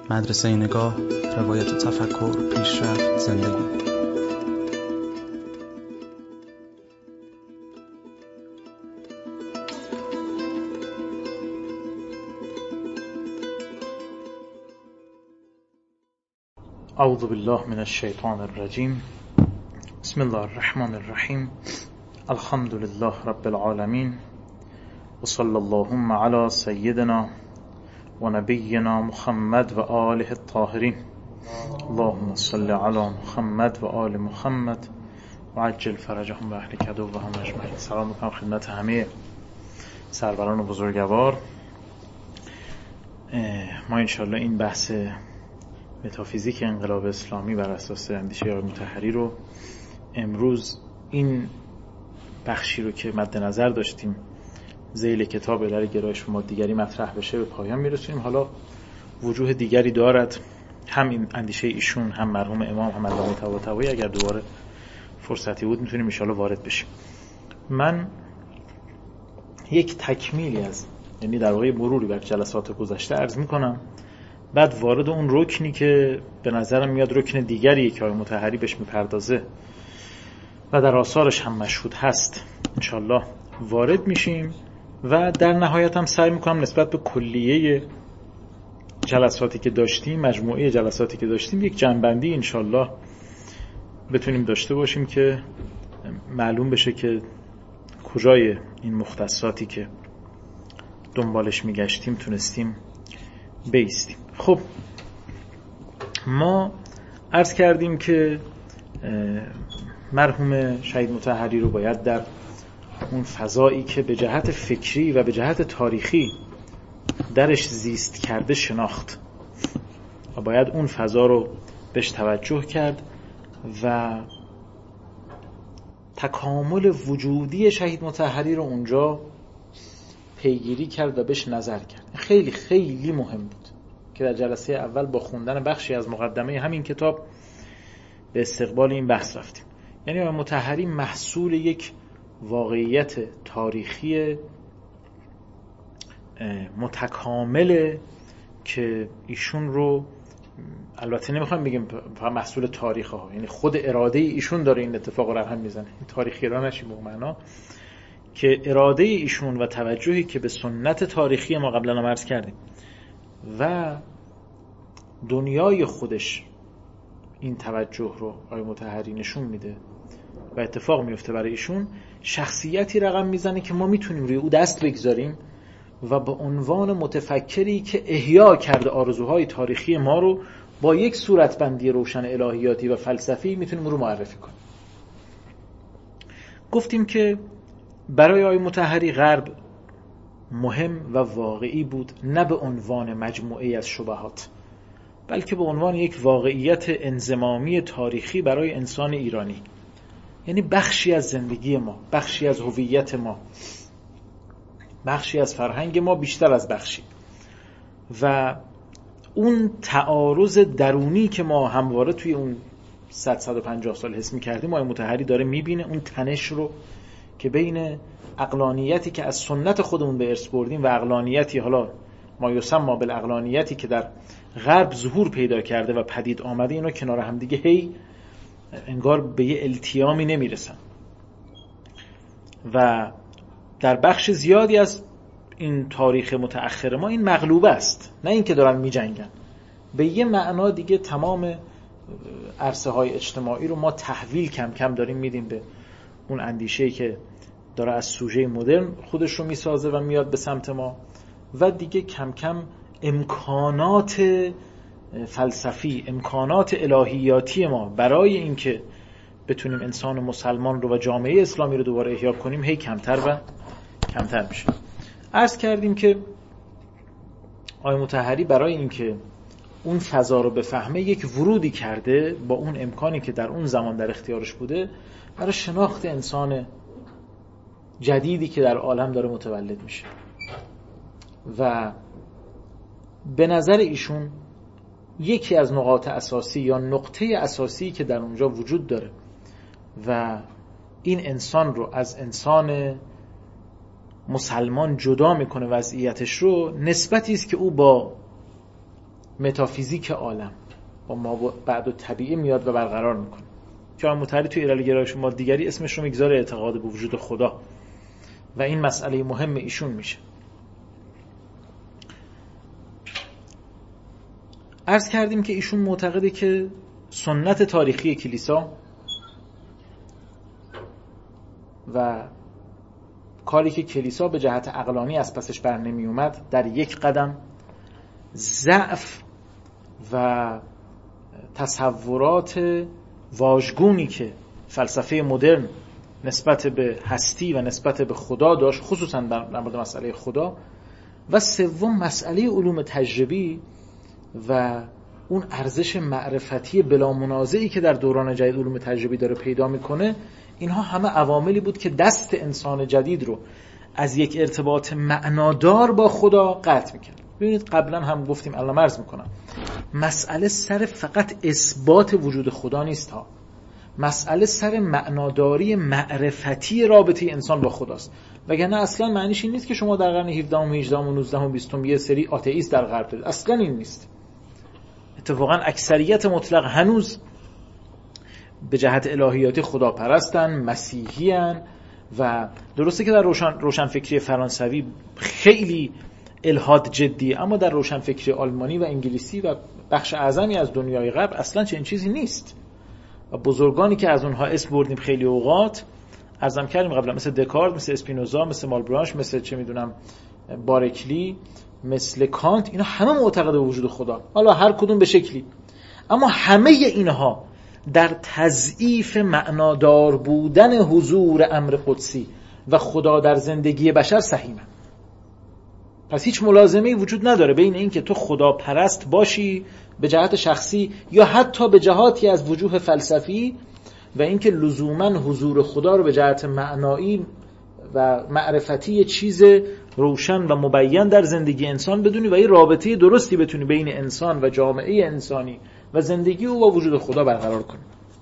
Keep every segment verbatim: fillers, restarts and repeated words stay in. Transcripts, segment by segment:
مدرسه نگاه، روایت و تفکر، پیشرفت، زندگی. اعوذ بالله من الشیطان الرجیم. بسم الله الرحمن الرحیم. الحمد لله رب العالمین و صلی اللهم علی سیدنا و نبینا محمد و آله الطاهرین. اللهم صل علی محمد و آل محمد و عجل فرجهم و اهل کدو و هم اجمعین. سلام میکنم خدمت همه سروران و بزرگوار. ما انشالله این بحث متافیزیک انقلاب اسلامی بر اساس اندیشه آقای مطهری رو امروز این بخشی رو که مد نظر داشتیم ذیل کتاب علل گرایش ما دیگری مطرح بشه به پایان میرسونیم. حالا وجوه دیگری دارد، هم این اندیشه ایشون، هم مرحوم امام، هم علامه طباطبایی. اگر دوباره فرصتی بود میتونیم ان شاءالله وارد بشیم. من یک تکمیلی از یعنی در واقع مروری بر جلسات گذشته عرض میکنم، بعد وارد اون رکنی که به نظرم میاد رکن دیگریه که آقای مطهری بهش میپردازه و در آثارش هم مشهود هست انشالله وارد میشیم و در نهایت هم سعی میکنم نسبت به کلیه جلساتی که داشتیم، مجموعه جلساتی که داشتیم، یک جنبندی انشالله بتونیم داشته باشیم که معلوم بشه که کجای این مختصاتی که دنبالش میگشتیم تونستیم بیستیم. خب ما عرض کردیم که مرحوم شهید مطهری رو باید در اون فضایی که به جهت فکری و به جهت تاریخی درش زیست کرده شناخت و باید اون فضا رو بهش توجه کرد و تکامل وجودی شهید مطهری رو اونجا پیگیری کرد و بهش نظر کرد. خیلی خیلی مهم بود که در جلسه اول با خوندن بخشی از مقدمه همین کتاب به استقبال این بحث رفتیم. یعنی مطهری محصول یک واقعیت تاریخی متکامله که ایشون رو، البته نمیخوام بگیم محصول تاریخ ها، یعنی خود اراده ایشون داره این اتفاق رو رقم میزنه. این تاریخی را نشیم به معنا که اراده ایشون و توجهی که به سنت تاریخی ما قبلا هم عرض کردیم و دنیای خودش این توجه رو آقای مطهری نشون میده و اتفاق میفته برای ایشون. شخصیتی رقم میزنه که ما میتونیم روی او دست بگذاریم و به عنوان متفکری که احیا کرده آرزوهای تاریخی ما رو با یک صورتبندی روشن الهیاتی و فلسفی میتونیم رو معرفی کنیم. گفتیم که برای آقای مطهری غرب مهم و واقعی بود، نه به عنوان مجموعه از شبهات، بلکه به عنوان یک واقعیت انضمامی تاریخی برای انسان ایرانی، یعنی بخشی از زندگی ما، بخشی از هویت ما، بخشی از فرهنگ ما، بیشتر از بخشی. و اون تعارض درونی که ما همواره توی اون صد صد و پنجاه سال حس می‌کردیم، آقای مطهری داره می‌بینه اون تنش رو که بین عقلانیتی که از سنت خودمون به ارث بردیم و عقلانیتی، حالا ما یسمى بالعقلانیتی که در غرب ظهور پیدا کرده و پدید آمده، اینا کنار هم دیگه هی انگار به یه التیامی نمیرسن و در بخش زیادی از این تاریخ متأخر ما این مغلوبه است، نه این که دارن میجنگن. به یه معنا دیگه تمام عرصه های اجتماعی رو ما تحویل کم کم داریم میدیم به اون اندیشه‌ای که داره از سوژه مدرن خودش رو میسازه و میاد به سمت ما و دیگه کم کم امکانات فلسفی، امکانات الهیاتی ما برای اینکه بتونیم انسان مسلمان رو و جامعه اسلامی رو دوباره احیا کنیم هی کمتر و کمتر میشه. عرض کردیم که آقای مطهری برای اینکه اون فضا رو بفهمه یک ورودی کرده با اون امکانی که در اون زمان در اختیارش بوده برای شناخت انسان جدیدی که در عالم داره متولد میشه و به نظر ایشون یکی از نقاط اساسی یا نقطه اساسی که در اونجا وجود داره و این انسان رو از انسان مسلمان جدا میکنه وضعیتش رو، نسبتی است که او با متافیزیک عالم با ما بعد طبیعی میاد و برقرار میکنه که آقای مطهری توی ایرالگرایش ما دیگری اسمش رو میگذاره اعتقاد به وجود خدا و این مسئله مهم ایشون میشه. عرض کردیم که ایشون معتقده که سنت تاریخی کلیسا و کاری که کلیسا به جهت عقلانی از پسش بر نمی اومد در یک قدم ضعف و تصورات واژگونی که فلسفه مدرن نسبت به هستی و نسبت به خدا داشت، خصوصا در مورد مسئله خدا، و سوم مسئله علوم تجربی و اون ارزش معرفتی بلا منازعی که در دوران جدید علوم تجربی داره پیدا میکنه، اینها همه عواملی بود که دست انسان جدید رو از یک ارتباط معنادار با خدا قطع میکرد. ببینید قبلا هم گفتیم، الان عرض میکنم، مسئله سر فقط اثبات وجود خدا نیست ها، مسئله سر معناداری معرفتی رابطه انسان با خداست. وگرنه اصلا معنیش این نیست که شما در قرن هفدهم و هجدهم و نوزدهم و بیستم یه سری آتئیست در غرب دارید، اصلا این نیست. اتفاقا اکثریت مطلق هنوز به جهت الهیاتی خداپرستن، مسیحیان، و درسته که در روشن روشنفکری فرانسوی خیلی الحاد جدی، اما در روشنفکری آلمانی و انگلیسی و بخش اعظمی از دنیای غرب اصلا چنین چیزی نیست. و بزرگانی که از اونها اسم بردیم خیلی اوقات عرضم کردیم قبلا، مثل دکارت، مثل اسپینوزا، مثل مالبرانش، مثل چه میدونم بارکلی، مثل کانت، اینا همه معتقد به وجود خدا، حالا هر کدوم به شکلی، اما همه اینها در تضعیف معنادار بودن حضور امر قدسی و خدا در زندگی بشر سهیمه. پس هیچ ملازمه‌ای وجود نداره بین این که تو خدا پرست باشی به جهت شخصی یا حتی به جهاتی از وجوه فلسفی و اینکه لزوماً حضور خدا رو به جهت معنایی و معرفتی چیز روشن و مبین در زندگی انسان بدونی و این رابطه درستی بتونی بین انسان و جامعه انسانی و زندگی او با وجود خدا برقرار کنی.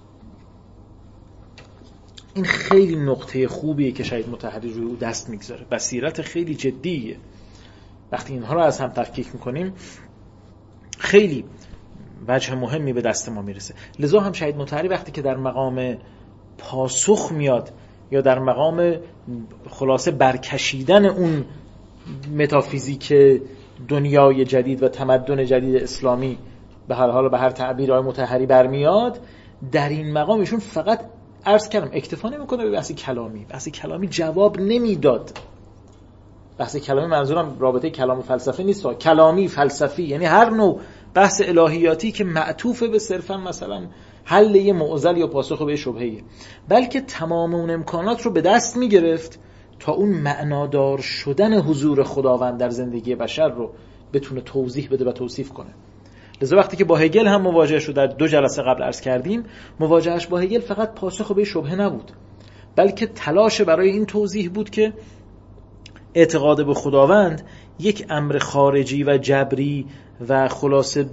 این خیلی نقطه خوبیه که شهید مطهری روی او دست میگذاره، بصیرت خیلی جدیه. وقتی اینها رو از هم تفکیک میکنیم خیلی وجه مهمی به دست ما میرسه. لذا هم شهید مطهری وقتی که در مقام پاسخ میاد یا در مقام خلاصه برکشیدن اون متافیزیک دنیای جدید و تمدن جدید اسلامی به هر حال به هر تعبیر آقای مطهری برمیاد، در این مقام ایشون فقط عرض کردم اکتفا نمیکنه به بحث کلامی. بحث کلامی جواب نمیداد. بحث کلامی منظورم رابطه کلام و فلسفه نیست، کلامی فلسفی یعنی هر نوع بحث الهیاتی که معطوف به صرفا مثلا حل یه معضل یا پاسخ به شبهه‌ای، بلکه تمام اون امکانات رو به دست میگرفت تا اون معنادار شدن حضور خداوند در زندگی بشر رو بتونه توضیح بده و توصیف کنه. لذا وقتی که با هگل هم مواجه شد، در دو جلسه قبل عرض کردیم، مواجهش با هگل فقط پاسخ به شبهه نبود، بلکه تلاش برای این توضیح بود که اعتقاد به خداوند یک امر خارجی و جبری و خلاصه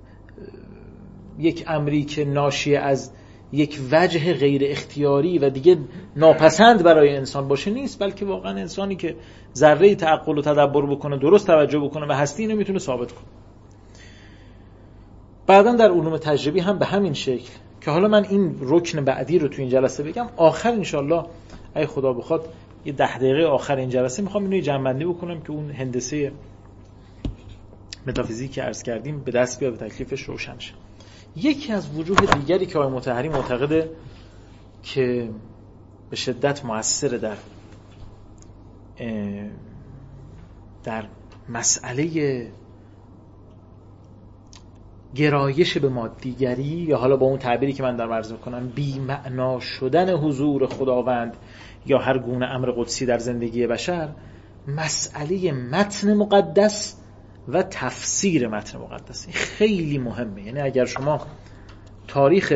یک امری که ناشی از یک وجه غیر اختیاری و دیگه ناپسند برای انسان باشه نیست، بلکه واقعا انسانی که ذره تعقل و تدبر بکنه، درست توجه بکنه و هستی اینو میتونه ثابت کنه. بعداً در علوم تجربی هم به همین شکل که حالا من این رکن بعدی رو تو این جلسه بگم، آخر انشالله ای خدا بخواد یه ده دقیقه آخر این جلسه میخوام اینو جمع‌بندی بکنم که اون هندسه متافیزیک که عرض کردیم به دست بیاد و تکلیفش روشن شه. یکی از وجوه دیگری که آقای مطهری معتقده که به شدت مؤثر در در مسئله گرایش به مادیگری یا حالا با اون تعبیری که من در عرض میکنم بی معنا شدن حضور خداوند یا هر گونه امر قدسی در زندگی بشر، مسئله متن مقدس و تفسیر متن مقدس خیلی مهمه. یعنی اگر شما تاریخ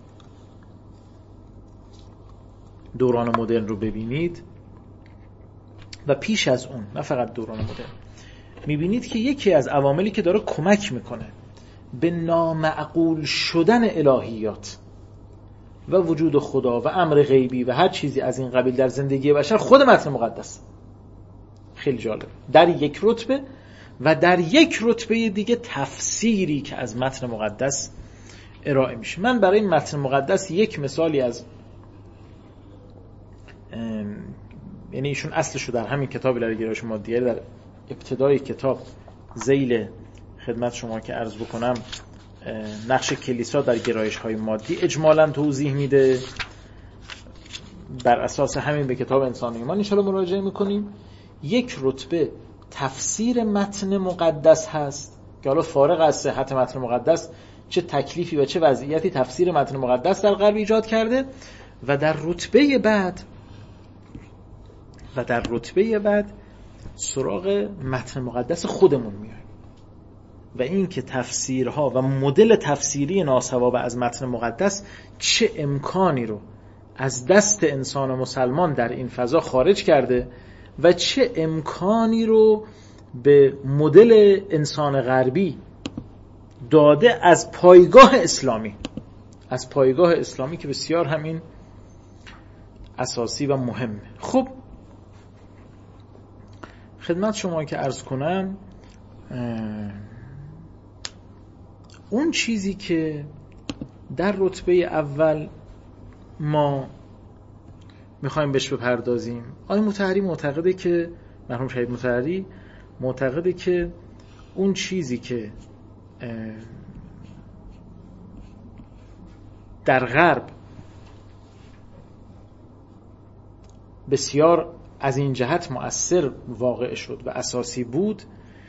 دوران مدرن رو ببینید و پیش از اون، نه فقط دوران مدرن، میبینید که یکی از عواملی که داره کمک میکنه به نامعقول شدن الهیات و وجود خدا و امر غیبی و هر چیزی از این قبیل در زندگی بشر خود متن مقدس. خیلی جالب. در یک رتبه و در یک رتبه دیگه تفسیری که از متن مقدس ارائه میشه. من برای این متن مقدس یک مثالی از یعنی ایشون اصلشو در همین کتاب الهی گرایش مادیه در ابتدای کتاب ذیل خدمت شما که عرض بکنم نقش کلیسا در گرایش های مادی اجمالاً توضیح میده. بر اساس همین به کتاب انسان و ایمان ان شاءالله مراجعه میکنیم. یک رتبه تفسیر متن مقدس هست که حالا فارغ از صحت متن مقدس چه تکلیفی و چه وضعیتی تفسیر متن مقدس در غرب ایجاد کرده، و در رتبه بعد و در رتبه بعد سراغ متن مقدس خودمون میایم و این که تفسیرها و مدل تفسیری ناصواب از متن مقدس چه امکانی رو از دست انسان مسلمان در این فضا خارج کرده و چه امکانی رو به مدل انسان غربی داده از پایگاه اسلامی از پایگاه اسلامی که بسیار همین اساسی و مهمه. خب خدمت شما که عرض کنم اون چیزی که در رتبه اول ما میخوایم بهش بپردازیم، آقای مطهری معتقده که مرحوم شهید مطهری معتقده که اون چیزی که در غرب بسیار از این جهت مؤثر واقع شد و اساسی بود،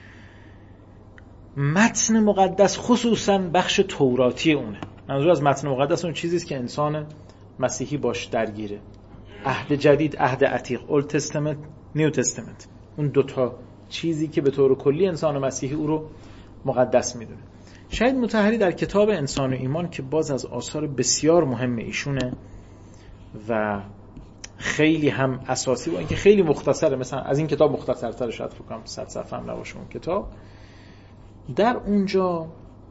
متن مقدس خصوصا بخش توراتی اونه. منظور از متن مقدس اون چیزیست که انسان مسیحی باش درگیره، عهد جدید، عهد عتیق، اولد تستمنت، نیو تستمنت، اون دوتا چیزی که به طور کلی انسان مسیحی او رو مقدس میدونه. شهید مطهری در کتاب انسان و ایمان که باز از آثار بسیار مهم ایشونه و خیلی هم اساسی، با اینکه خیلی مختصره، مثلا از این کتاب مختصرتر شاید فکر کنم صد صفحه هم نباشه اون کتاب، در اونجا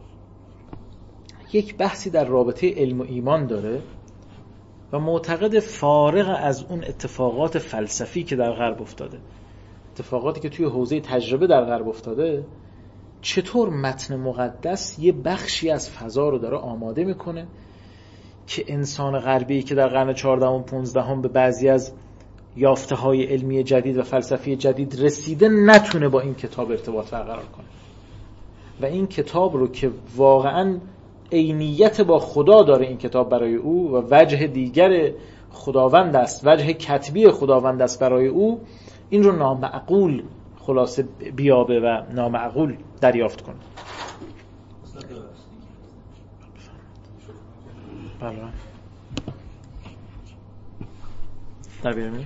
یک بحثی در رابطه علم و ایمان داره و معتقد فارغ از اون اتفاقات فلسفی که در غرب افتاده، اتفاقاتی که توی حوزه تجربه در غرب افتاده، چطور متن مقدس یه بخشی از فضا رو داره آماده میکنه که انسان غربی که در قرن چهاردهم و پانزدهم به بعضی از یافته‌های علمی جدید و فلسفی جدید رسیده نتونه با این کتاب ارتباط برقرار کنه و این کتاب رو که واقعاً عینیت با خدا داره این کتاب برای او و وجه دیگر خداوند است، وجه کتبی خداوند است برای او، این رو نامعقول خلاصه بیابه و نامعقول دریافت کنه. بله در بیرمی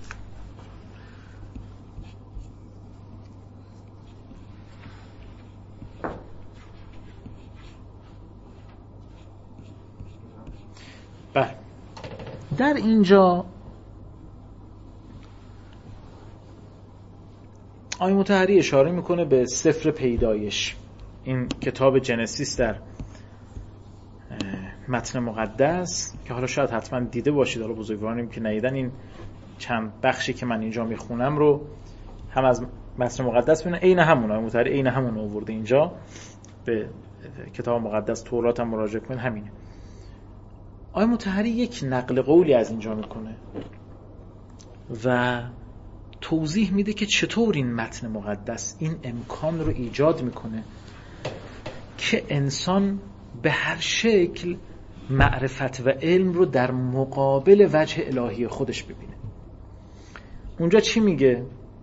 بله در اینجا آقای مطهری اشاره میکنه به سفر پیدایش، این کتاب جنسیس در متن مقدس که حالا شاید حتما دیده باشید، حالا بزرگوارانیم که ندیدن این چند بخشی که من اینجا میخونم رو هم از متن مقدس ببینن، عین همون آقای مطهری عین همون آورده اینجا، به کتاب مقدس تورات هم مراجعه کنید همینه. آقای مطهری یک نقل قولی از اینجا میکنه و توضیح میده که چطور این متن مقدس این امکان رو ایجاد میکنه که انسان به هر شکل معرفت و علم رو در مقابل وجه الهی خودش ببینه. اونجا چی میگه؟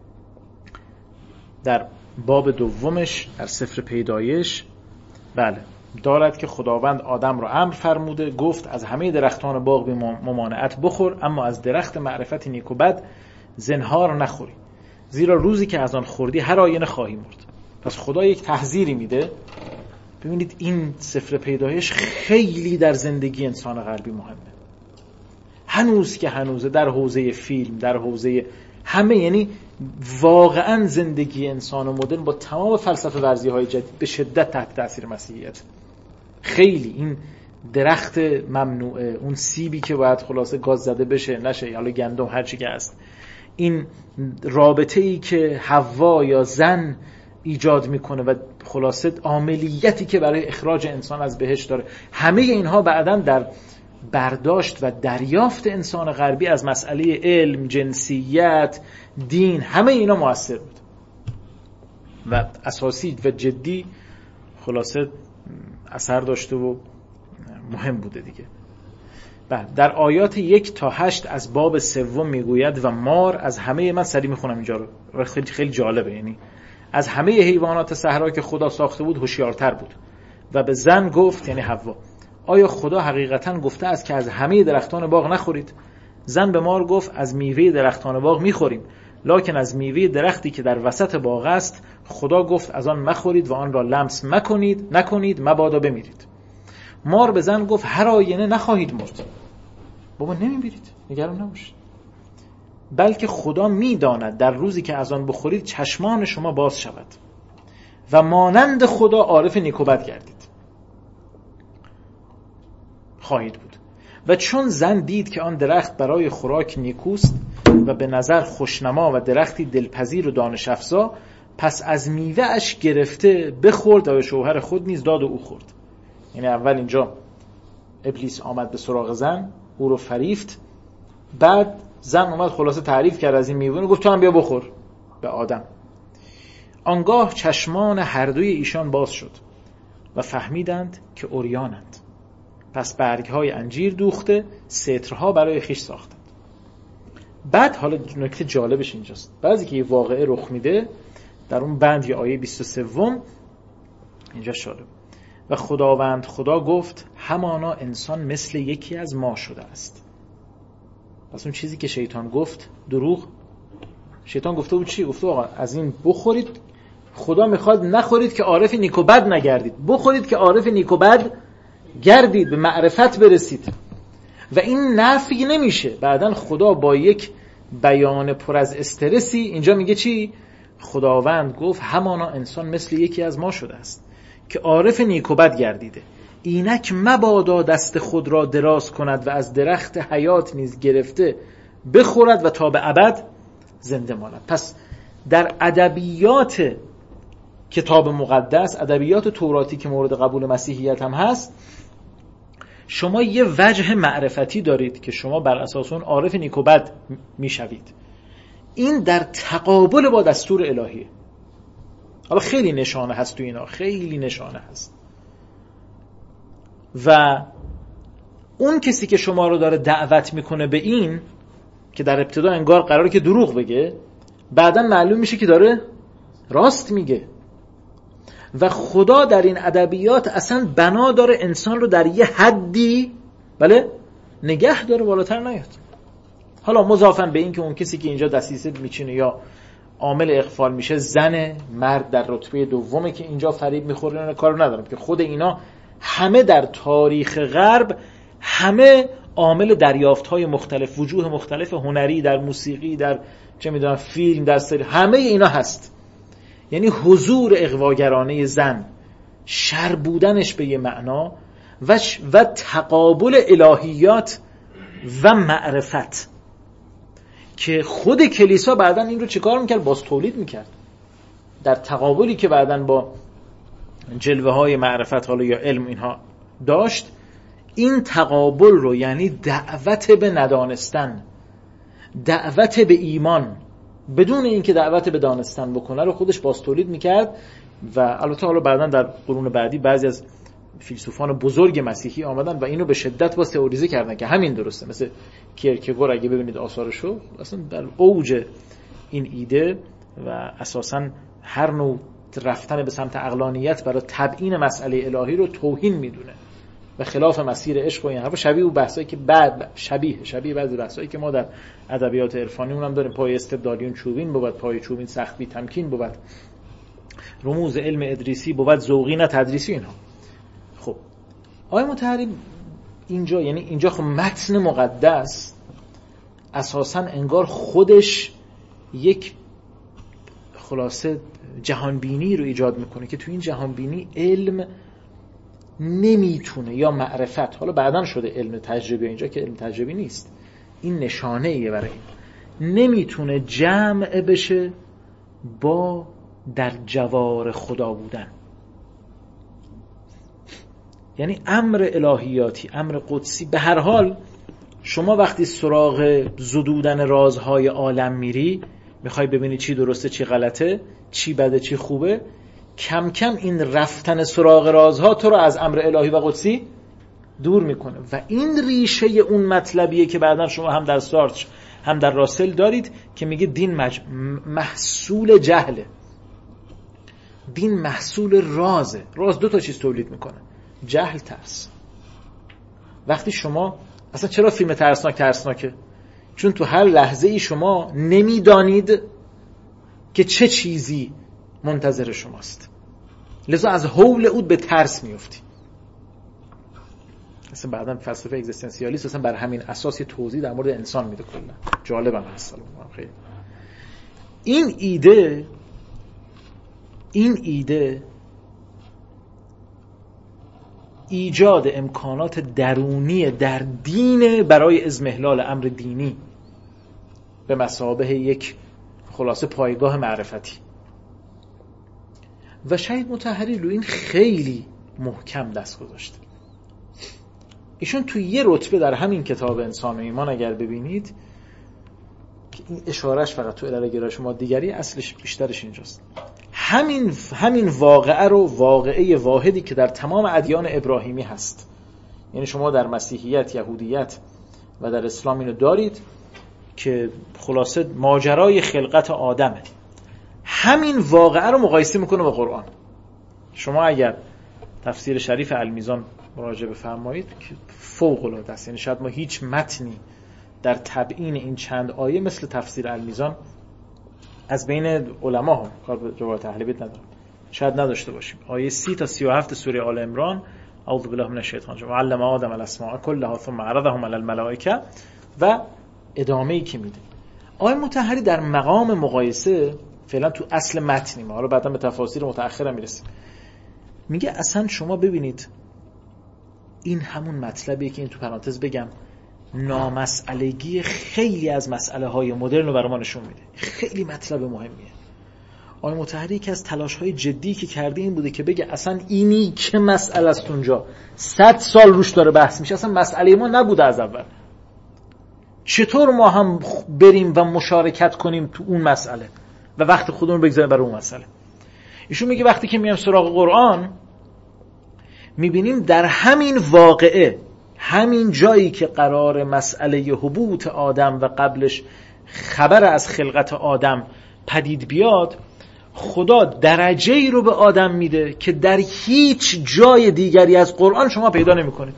در باب دومش در سفر پیدایش بله دارد که خداوند آدم رو امر فرموده، گفت از همه درختان باغ بی ممانعت بخور، اما از درخت معرفت نیک و بد زنهار نخوری، زیرا روزی که از آن خوردی هر آینه خواهی مرد. پس خدا یک تحذیری میده. ببینید این سفر پیدایش خیلی در زندگی انسان غربی مهمه، هنوز که هنوزه، در حوزه فیلم، در حوزه همه، یعنی واقعا زندگی انسان مدرن با تمام فلسفه ورزی های جدید به شدت تحت تاثیر مسیحیت. خیلی این درخت ممنوعه، اون سیبی که باید خلاصه گاز زده بشه نشه، یا گندم هر چی که هست، این رابطه ای که حوا یا زن ایجاد میکنه و خلاصه عاملیتی که برای اخراج انسان از بهشت داره. همه اینها بعداً در برداشت و دریافت انسان غربی از مسئله علم، جنسیت، دین، همه اینا مؤثر بود و اساسی و جدی خلاصه اثر داشته و مهم بوده دیگه. بعد در آیات یک تا هشت از باب سوم میگوید و مار از همه، من سریع میخونم اینجا رو، خیلی خیلی جالبه، یعنی از همه حیوانات صحرا که خدا ساخته بود هوشیارتر بود و به زن گفت، یعنی حوا، آیا خدا حقیقتا گفته است که از همه درختان باغ نخورید؟ زن به مار گفت از میوه درختان باغ میخوریم، لکن از میوه درختی که در وسط باغ است خدا گفت از آن مخورید و آن را لمس مکنید نکنید مبادا بمیرید. مار به زن گفت هر آینه نخواهید مرد. بابا نمیمیرید، نگران نباشید، بلکه خدا میداند در روزی که از آن بخورید چشمان شما باز شود و مانند خدا عارف نیک و بد گردید خواهید بود. و چون زن دید که آن درخت برای خوراک نیکوست و به نظر خوشنما و درختی دلپذیر و دانش افزا، پس از میوه اش گرفته بخورد و به شوهر خود نیز داد و او خورد. یعنی اول اینجا ابلیس آمد به سراغ زن، او رو فریفت، بعد زن اومد خلاصه تعریف کرد از این میوه، گفت تو هم بیا بخور به آدم. آنگاه چشمان هر دوی ایشان باز شد و فهمیدند که عریانند، پس برگ‌های انجیر دوخته سترها برای خیش ساختند. بعد حالا نکته جالبش اینجاست، بعضی که یه واقعه رخ میده در اون بند یا آیه بیست و سه اینجا شده و خداوند خدا گفت همانا انسان مثل یکی از ما شده است. پس اون چیزی که شیطان گفت دروغ. شیطان گفته بود چی؟ گفته آقا از این بخورید، خدا میخواد نخورید که عارف نیک و بد نگردید، بخورید که عارف نیک و بد گردید، به معرفت برسید. و این نفی نمیشه. بعدن خدا با یک بیان پر از استرسی اینجا میگه چی؟ خداوند گفت همانا انسان مثل یکی از ما شده است که عارف نیک و بد گردیده، اینک مبادا دست خود را دراز کند و از درخت حیات نیز گرفته بخورد و تا به ابد زنده ماند. پس در ادبیات کتاب مقدس، ادبیات توراتی که مورد قبول مسیحیت هم هست، شما یه وجه معرفتی دارید که شما بر اساس اون عارف نیک و بد میشوید. این در تقابل با دستور الهیه. حالا خیلی نشانه هست تو اینا، خیلی نشانه هست. و اون کسی که شما رو داره دعوت میکنه به این که در ابتدا انگار قراره که دروغ بگه، بعداً معلوم میشه که داره راست میگه. و خدا در این ادبیات اصلا بنا داره انسان رو در یه حدی بله نگه داره، بالاتر نیاد. حالا مضافاً به این که اون کسی که اینجا دسیسه میچینه یا عامل اغفال میشه زن، مرد در رتبه دومه که اینجا فریب میخوره، اون کارو ندارم که خود اینا همه در تاریخ غرب همه عامل دریافت‌های مختلف، وجوه مختلف هنری، در موسیقی، در چه میدونم فیلم، در سری، همه اینا هست. یعنی حضور اغواگرانه زن، شر بودنش به یه معنا و, و تقابل الهیات و معرفت که خود کلیسا بعدن این رو چیکار میکرد؟ باز تولید میکرد در تقابلی که بعدن با جلوه های معرفت حالا یا علم اینها داشت. این تقابل رو، یعنی دعوت به ندانستن، دعوت به ایمان بدون اینکه دعوت به دانستن بکنه رو خودش باز تولید میکرد. و البته حالا بعدن در قرون بعدی بعضی از فیلسوفان بزرگ مسیحی آمدن و اینو به شدت باز تئوریزه کردن که همین درسته. مثل کیرکگور اگه ببینید آثارشو، اصلا در اوج این ایده و اساساً هر نوع رفتن به سمت عقلانیت برای تبیین مسئله الهی رو توهین میدونه و خلاف مسیر عشق و این حرفا، شبیه اون بحثایی که بعد شبیه شبیه بعضی بحثایی که ما در ادبیات عرفانی اونم داریم، پای استبدالیون چوبین بود، پای چوبین سخت بی تمکین بود، رموز علم ادریسی بود، ذوقی نه تدریسی اینها. خب آقای مطهری اینجا، یعنی اینجا خب متن مقدس اساساً انگار خودش یک خلاصه جهانبینی رو ایجاد میکنه که تو این جهانبینی علم نمیتونه یا معرفت، حالا بعداً شده علم تجربی، اینجا که علم تجربی نیست، این نشانه ایه برای این، نمیتونه جمع بشه با در جوار خدا بودن. یعنی امر الهیاتی، امر قدسی. به هر حال شما وقتی سراغ زدودن رازهای عالم میری، میخوای ببینی چی درسته چی غلطه، چی بده چی خوبه، کم کم این رفتن سراغ رازها تو رو از امر الهی و قدسی دور میکنه. و این ریشه اون مطلبیه که بعدا شما هم در سارچ هم در راسل دارید که میگه دین مج... محصول جهله. دین محصول رازه. راز دو تا چیز تولید میکنه: جهل، ترس. وقتی شما اصلا چرا فیلم ترسناک ترسناکه؟ چون تو هر لحظه ای شما نمیدانید که چه چیزی منتظر شماست، لذا از هول اون به ترس میفتی. اصلا بعداً فلسفه اگزیستانسیالیسم اصلا بر همین اساس یه توضیح در مورد انسان میده. کلا جالبم هست. خیلی این ایده این ایده ایجاد امکانات درونی در دین برای اضمحلال امر دینی به مثابه یک خلاصه پایگاه معرفتی. و شهید مطهری رو این خیلی محکم دست گذاشته. ایشون تو یه رتبه در همین کتاب انسان و ایمان اگر ببینید که این اشارهش فقط تو علل گرایش مادیگری، اصلش بیشترش اینجاست. همین همین واقعه رو واقعه واحدی که در تمام ادیان ابراهیمی هست، یعنی شما در مسیحیت، یهودیت و در اسلام اینو دارید که خلاصه ماجرای خلقت آدمه. همین واقعه رو مقایسه میکنه با قرآن. شما اگر تفسیر شریف المیزان مراجعه بفرمایید که فوق العاده است، یعنی شاید ما هیچ متنی در تبیین این چند آیه مثل تفسیر المیزان از بین علما ها، کار به روایت اهل بیت ندارم، شاید نداشته باشیم. آیه سی تا سی و هفت سوره آل عمران: اعوذ بالله من الشیطان الرجیم و علم آدم الاسماء کلها ثم عرضهم علی الملائکه، و ادامه‌ای که میده. آیه مطهری در مقام مقایسه فعلا تو اصل متنی، ما حالا بعدا به تفاسیر متأخرا میرسیم، میگه اصلا شما ببینید این همون مطلبیه که این تو پرانتز بگم نامسئلگی خیلی از مسئله های مدرن رو برای ما نشون میده. خیلی مطلب مهمیه. آقای مطهری که از تلاش های جدی که کرده این بوده که بگه اصلا اینی که مسئله است اونجا صد سال روش داره بحث میشه، اصلا مسئله ما نبوده از اول، چطور ما هم بریم و مشارکت کنیم تو اون مسئله و وقت خودمون رو بگذاریم برای اون مسئله. ایشون میگه وقتی که میام سراغ قرآن میبینیم در همین واقعه، همین جایی که قرار مسئله حبوط آدم و قبلش خبر از خلقت آدم پدید بیاد، خدا درجه‌ای رو به آدم میده که در هیچ جای دیگری از قرآن شما پیدا نمی کنید.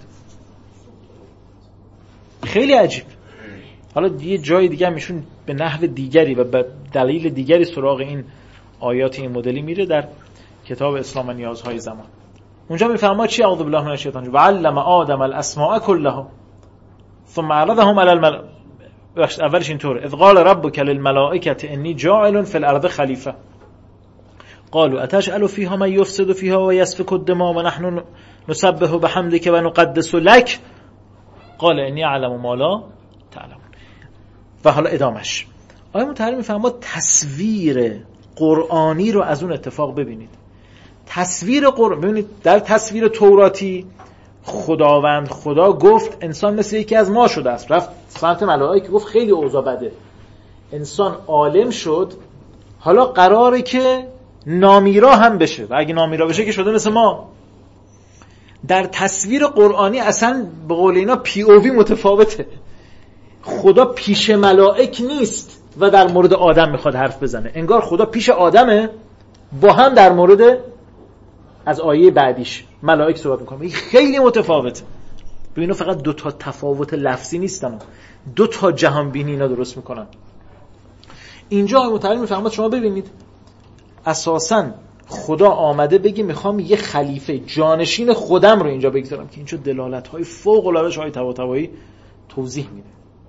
خیلی عجیب. حالا یه جای دیگه هم ایشون به نحو دیگری و به دلیل دیگری سراغ این آیات این مدلی میره در کتاب اسلام و نیازهای زمان. اونجا میفرماد چی؟ اعوذ بالله من الشیطان الرجیم و علم آدم الاسماء کلها ثم عرضهم علی الملائکه. اولش اینطوره: اذ قال ربک للملائکه انی جاعل فی الارض خلیفه قالوا اتجعل فیها من یفسد فیها و یسفک الدماء و نحن نسبح بحمدک و نقدس لک قال انی اعلم ما لا تعلمون. و حالا ادامش آیه مطهری میفرماد تصویر قرآنی رو از اون اتفاق ببینید. تصویر قرآن ببینید، در تصویر توراتی خداوند خدا گفت انسان مثل یکی از ما شده است، رفت سمت ملائکه گفت خیلی اوضاع بده، انسان عالم شد، حالا قراره که نامیرا هم بشه و اگه نامیرا بشه که شده مثل ما. در تصویر قرآنی اصلا به قول اینا پی او وی متفاوته. خدا پیش ملائک نیست و در مورد آدم میخواد حرف بزنه، انگار خدا پیش آدمه با هم در مورد از آیه بعدیش ملائک صحبت میکنه. این خیلی متفاوته. ببینید فقط دو تا تفاوت لفظی نیستن، دو تا جهان بینی اینا درست میکنن. اینجا آیه مطهری میفهمد شما ببینید اساساً خدا آمده بگه میخوام یه خلیفه جانشین خودم رو اینجا بگذارم، که اینجا دلالت‌های فوق العاده های طباطبایی توضیح میده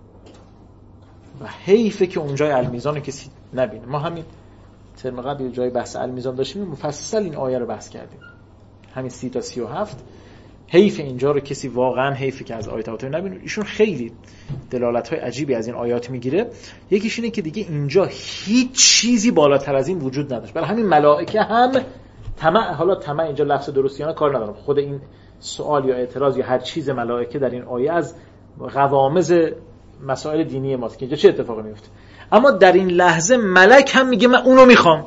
و حیفه که اونجای المیزان رو کسی نبینه. ما همین ترم قبل جای بحث المیزان داشتیم مفصل این آیه رو بحث کردیم، همین سی تا سی و هفت حیف اینجا رو کسی واقعا حیفی که از آیات حاتمی نبینه. ایشون خیلی دلالت‌های عجیبی از این آیات میگیره. یکیش اینه که دیگه اینجا هیچ چیزی بالاتر از این وجود نداشت. برای همین ملائکه هم طمع، حالا طمع اینجا لفظ درستیانه کار ندارم، خود این سوال یا اعتراض یا هر چیز ملائکه در این آیه از قوامض مسائل دینی ماست که اینجا چه اتفاقی میفته. اما در این لحظه ملک هم میگه من اونو میخوام.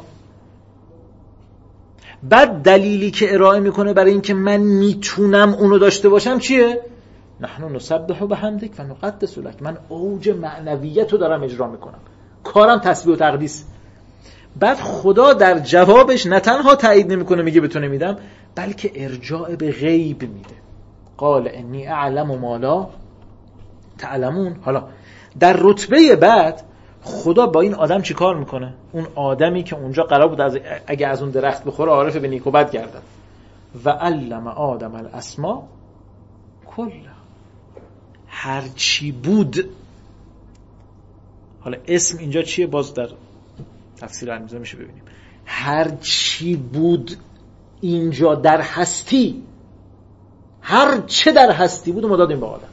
بعد دلیلی که ارائه میکنه برای اینکه من میتونم اونو داشته باشم چیه؟ نحن نسبح بحمدک و نقدس لک. من اوج معنویت رو دارم اجرا میکنم، کارم تسبیح و تقدیس. بعد خدا در جوابش نه تنها تایید نمیکنه میگه به تو نمیدم، بلکه ارجاع به غیب میده. قال انی اعلم ما لا تعلمون. حالا در رتبه بعد خدا با این آدم چی کار میکنه؟ اون آدمی که اونجا قرار بود از اگه از اون درخت بخوره عارف به نیک و بد گردد. و علم آدم الاسماء کلها. هر چی بود. حالا اسم اینجا چیه؟ باز در تفسیر المیزان میشه ببینیم. هر چی بود اینجا در هستی، هر چه در هستی بود ما دادیم به آدم.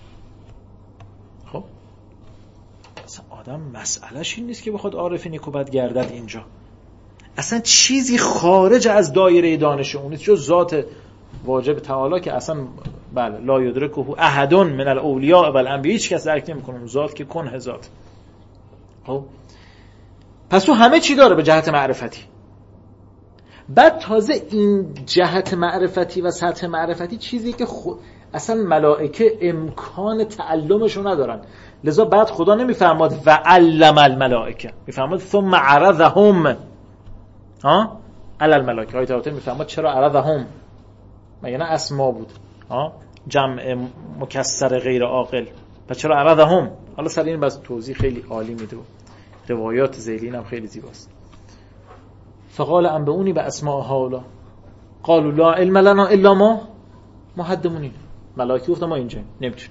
خب اصلا آدم مسئلهش این نیست که بخواد عارف نیک و بد گردد. اینجا اصلا چیزی خارج از دایره دانش اون نیست جز ذات واجب تعالی که اصلا بله لا یدرکه احد من الاولیاء و الانبیاء، هیچ کس درک نمیکنه اون ذات که کنه ذات. خب پس تو همه چی داره به جهت معرفتی. بعد تازه این جهت معرفتی و سطح معرفتی چیزی که خود اصلا ملائکه امکان تعلمشو ندارن. لذا بعد خدا نمیفرماد و علم الملائکه، میفرماد ثم عرضهم ها علی الملائکه. آیه البته میفرماد چرا عرضهم، مگه نه اسما بود ها جمع مکسر غیر عاقل، پس چرا عرضهم؟ حالا سر این بس توضیح خیلی عالی میده، روایات ذیلین هم خیلی زیباست. فقال انبئونی باسماء هؤلاء قالوا لا علم لنا الا ما محدمونین. ملائکه گفتن ما اینجا نمیتونیم.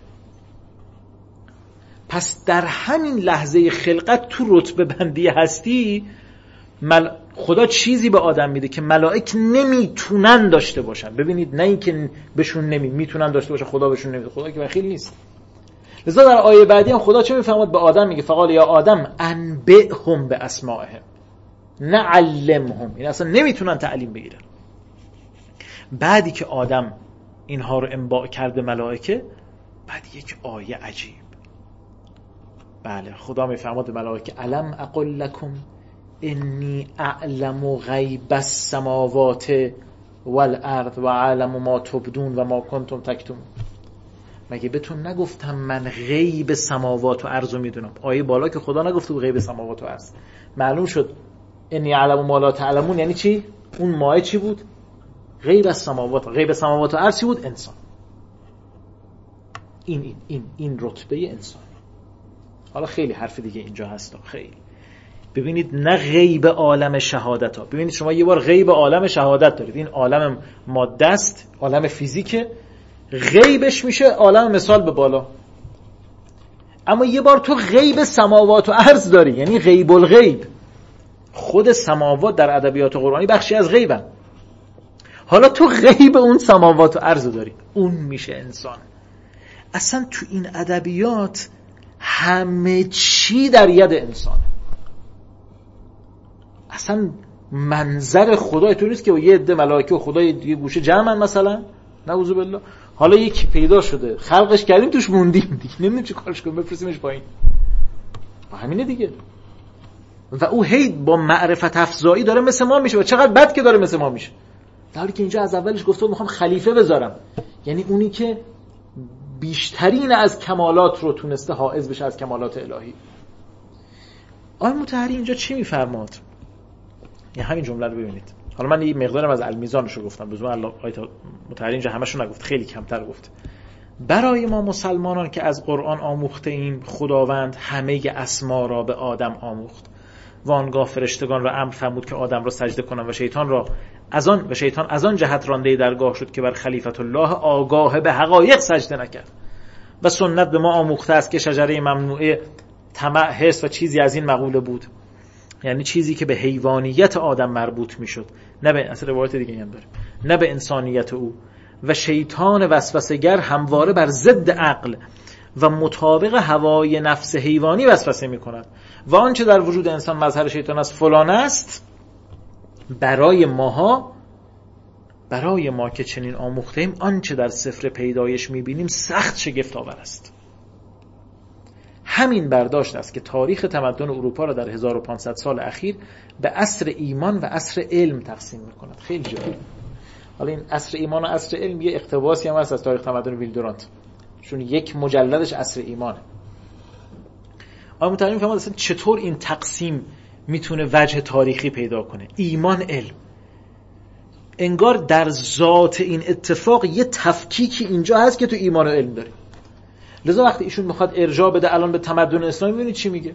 پس در همین لحظه خلقت تو رتبه بندی هستی مل... خدا چیزی به آدم میده که ملائک نمیتونن داشته باشن. ببینید نه اینکه بهشون نمی میتونن داشته باشن، خدا بهشون نمیده، خدا که بخیل نیست. لذا در آیه بعدی هم خدا چه میفرماد به آدم؟ میگه فقال یا آدم انبئهم باسمائهم نه علمهم. این اصلا نمیتونن تعلیم بگیرن. بعدی که آدم اینها رو انباء کرده ملائکه، بعد یک آیه عجیب، بله خدا میفرماد به ملائکه الم اقل لکم انی اعلم غیب السماوات والارض و اعلم ما تبدون و ما کنتم تکتمون. مگه بهتون نگفتم من غیب سماوات و ارض رو میدونم؟ آیه بالا که خدا نگفته بود غیب سماوات و ارض. معلوم شد انی اعلم ما لا تعلمون یعنی چی؟ اون مایه چی بود؟ غیب السماوات. غیب سماوات و ارض بود؟ انسان. این این این این رتبه انسان. حالا خیلی حرف دیگه اینجا هست. خیلی ببینید نه غیب عالم شهادت ها. ببینید شما یه بار غیب عالم شهادت دارید، این عالم ماده است، عالم فیزیکه، غیبش میشه عالم مثال به بالا. اما یه بار تو غیب سماوات و ارض داری، یعنی غیب الغیب. خود سماوات در ادبیات قرآنی بخشی از غیبن. حالا تو غیب اون سماوات و ارض داری، اون میشه انسان. اصلا تو این ادبیات همه چی در ید انسانه. اصلا منظر خدای تو نیست که یه عده ملائکه و خدای یه گوشه جمعن مثلا، نعوذ بالله، حالا یکی پیدا شده خلقش کردیم توش موندیم دیگه، نمیدونیم چه کارش کنیم، بفرستیمش پایین. همینه دیگه. و او هی با معرفت افزایی داره مثل ما میشه و چقدر بد که داره مثل ما میشه. در حالی که اینجا از اولش گفته میخوام خلیفه بذارم، یعنی اونی که بیشترین از کمالات رو تونسته حائز بشه از کمالات الهی. آیه مطهری اینجا چی میفرماد؟ یعنی همین جمله رو ببینید. حالا من یه مقدارم از المیزانشو گفتم، بزرگ الله آیه مطهری اینجا همشو نگفت، خیلی کمتر گفت. برای ما مسلمانان که از قرآن آموخته ایم خداوند همه اسما را به آدم آموخت و آنگاه فرشتگان را امر فرمود که آدم را سجده کنند و شیطان را از آن و شیطان از آن جهت رانده درگاه شد که بر خلیفت الله آگاه به حقایق سجده نکرد. و سنت به ما آموخته است که شجره ممنوعه طمع، حرص و چیزی از این مقوله بود، یعنی چیزی که به حیوانیت آدم مربوط میشد، نه به اصل روایت دیگه هم داره، نه به انسانیت او. و شیطان وسوسه‌گر همواره بر ضد عقل و مطابق هوای نفس حیوانی وسوسه می‌کند و آنچه در وجود انسان مظهر شیطان است فلان است، برای ماها برای ما که چنین آموخته‌ایم آنچه در سفر پیدایش می‌بینیم سخت شگفت‌آور است. همین برداشت است که تاریخ تمدن اروپا را در هزار و پانصد سال اخیر به عصر ایمان و عصر علم تقسیم می‌کند. خیلی جالب. حالا این عصر ایمان و عصر علم یه اقتباسی هم هست از تاریخ تمدن ویلدورانت، چون یک مجلدش عصر ایمانه. آیا متوجه می‌شید اصلا چطور این تقسیم میتونه وجه تاریخی پیدا کنه؟ ایمان علم، انگار در ذات این اتفاق یه تفکیکی اینجا هست که تو ایمان و علم داره. لذا وقتی ایشون میخواد ارجاع بده الان به تمدن اسلامی، ببینید چی میگه.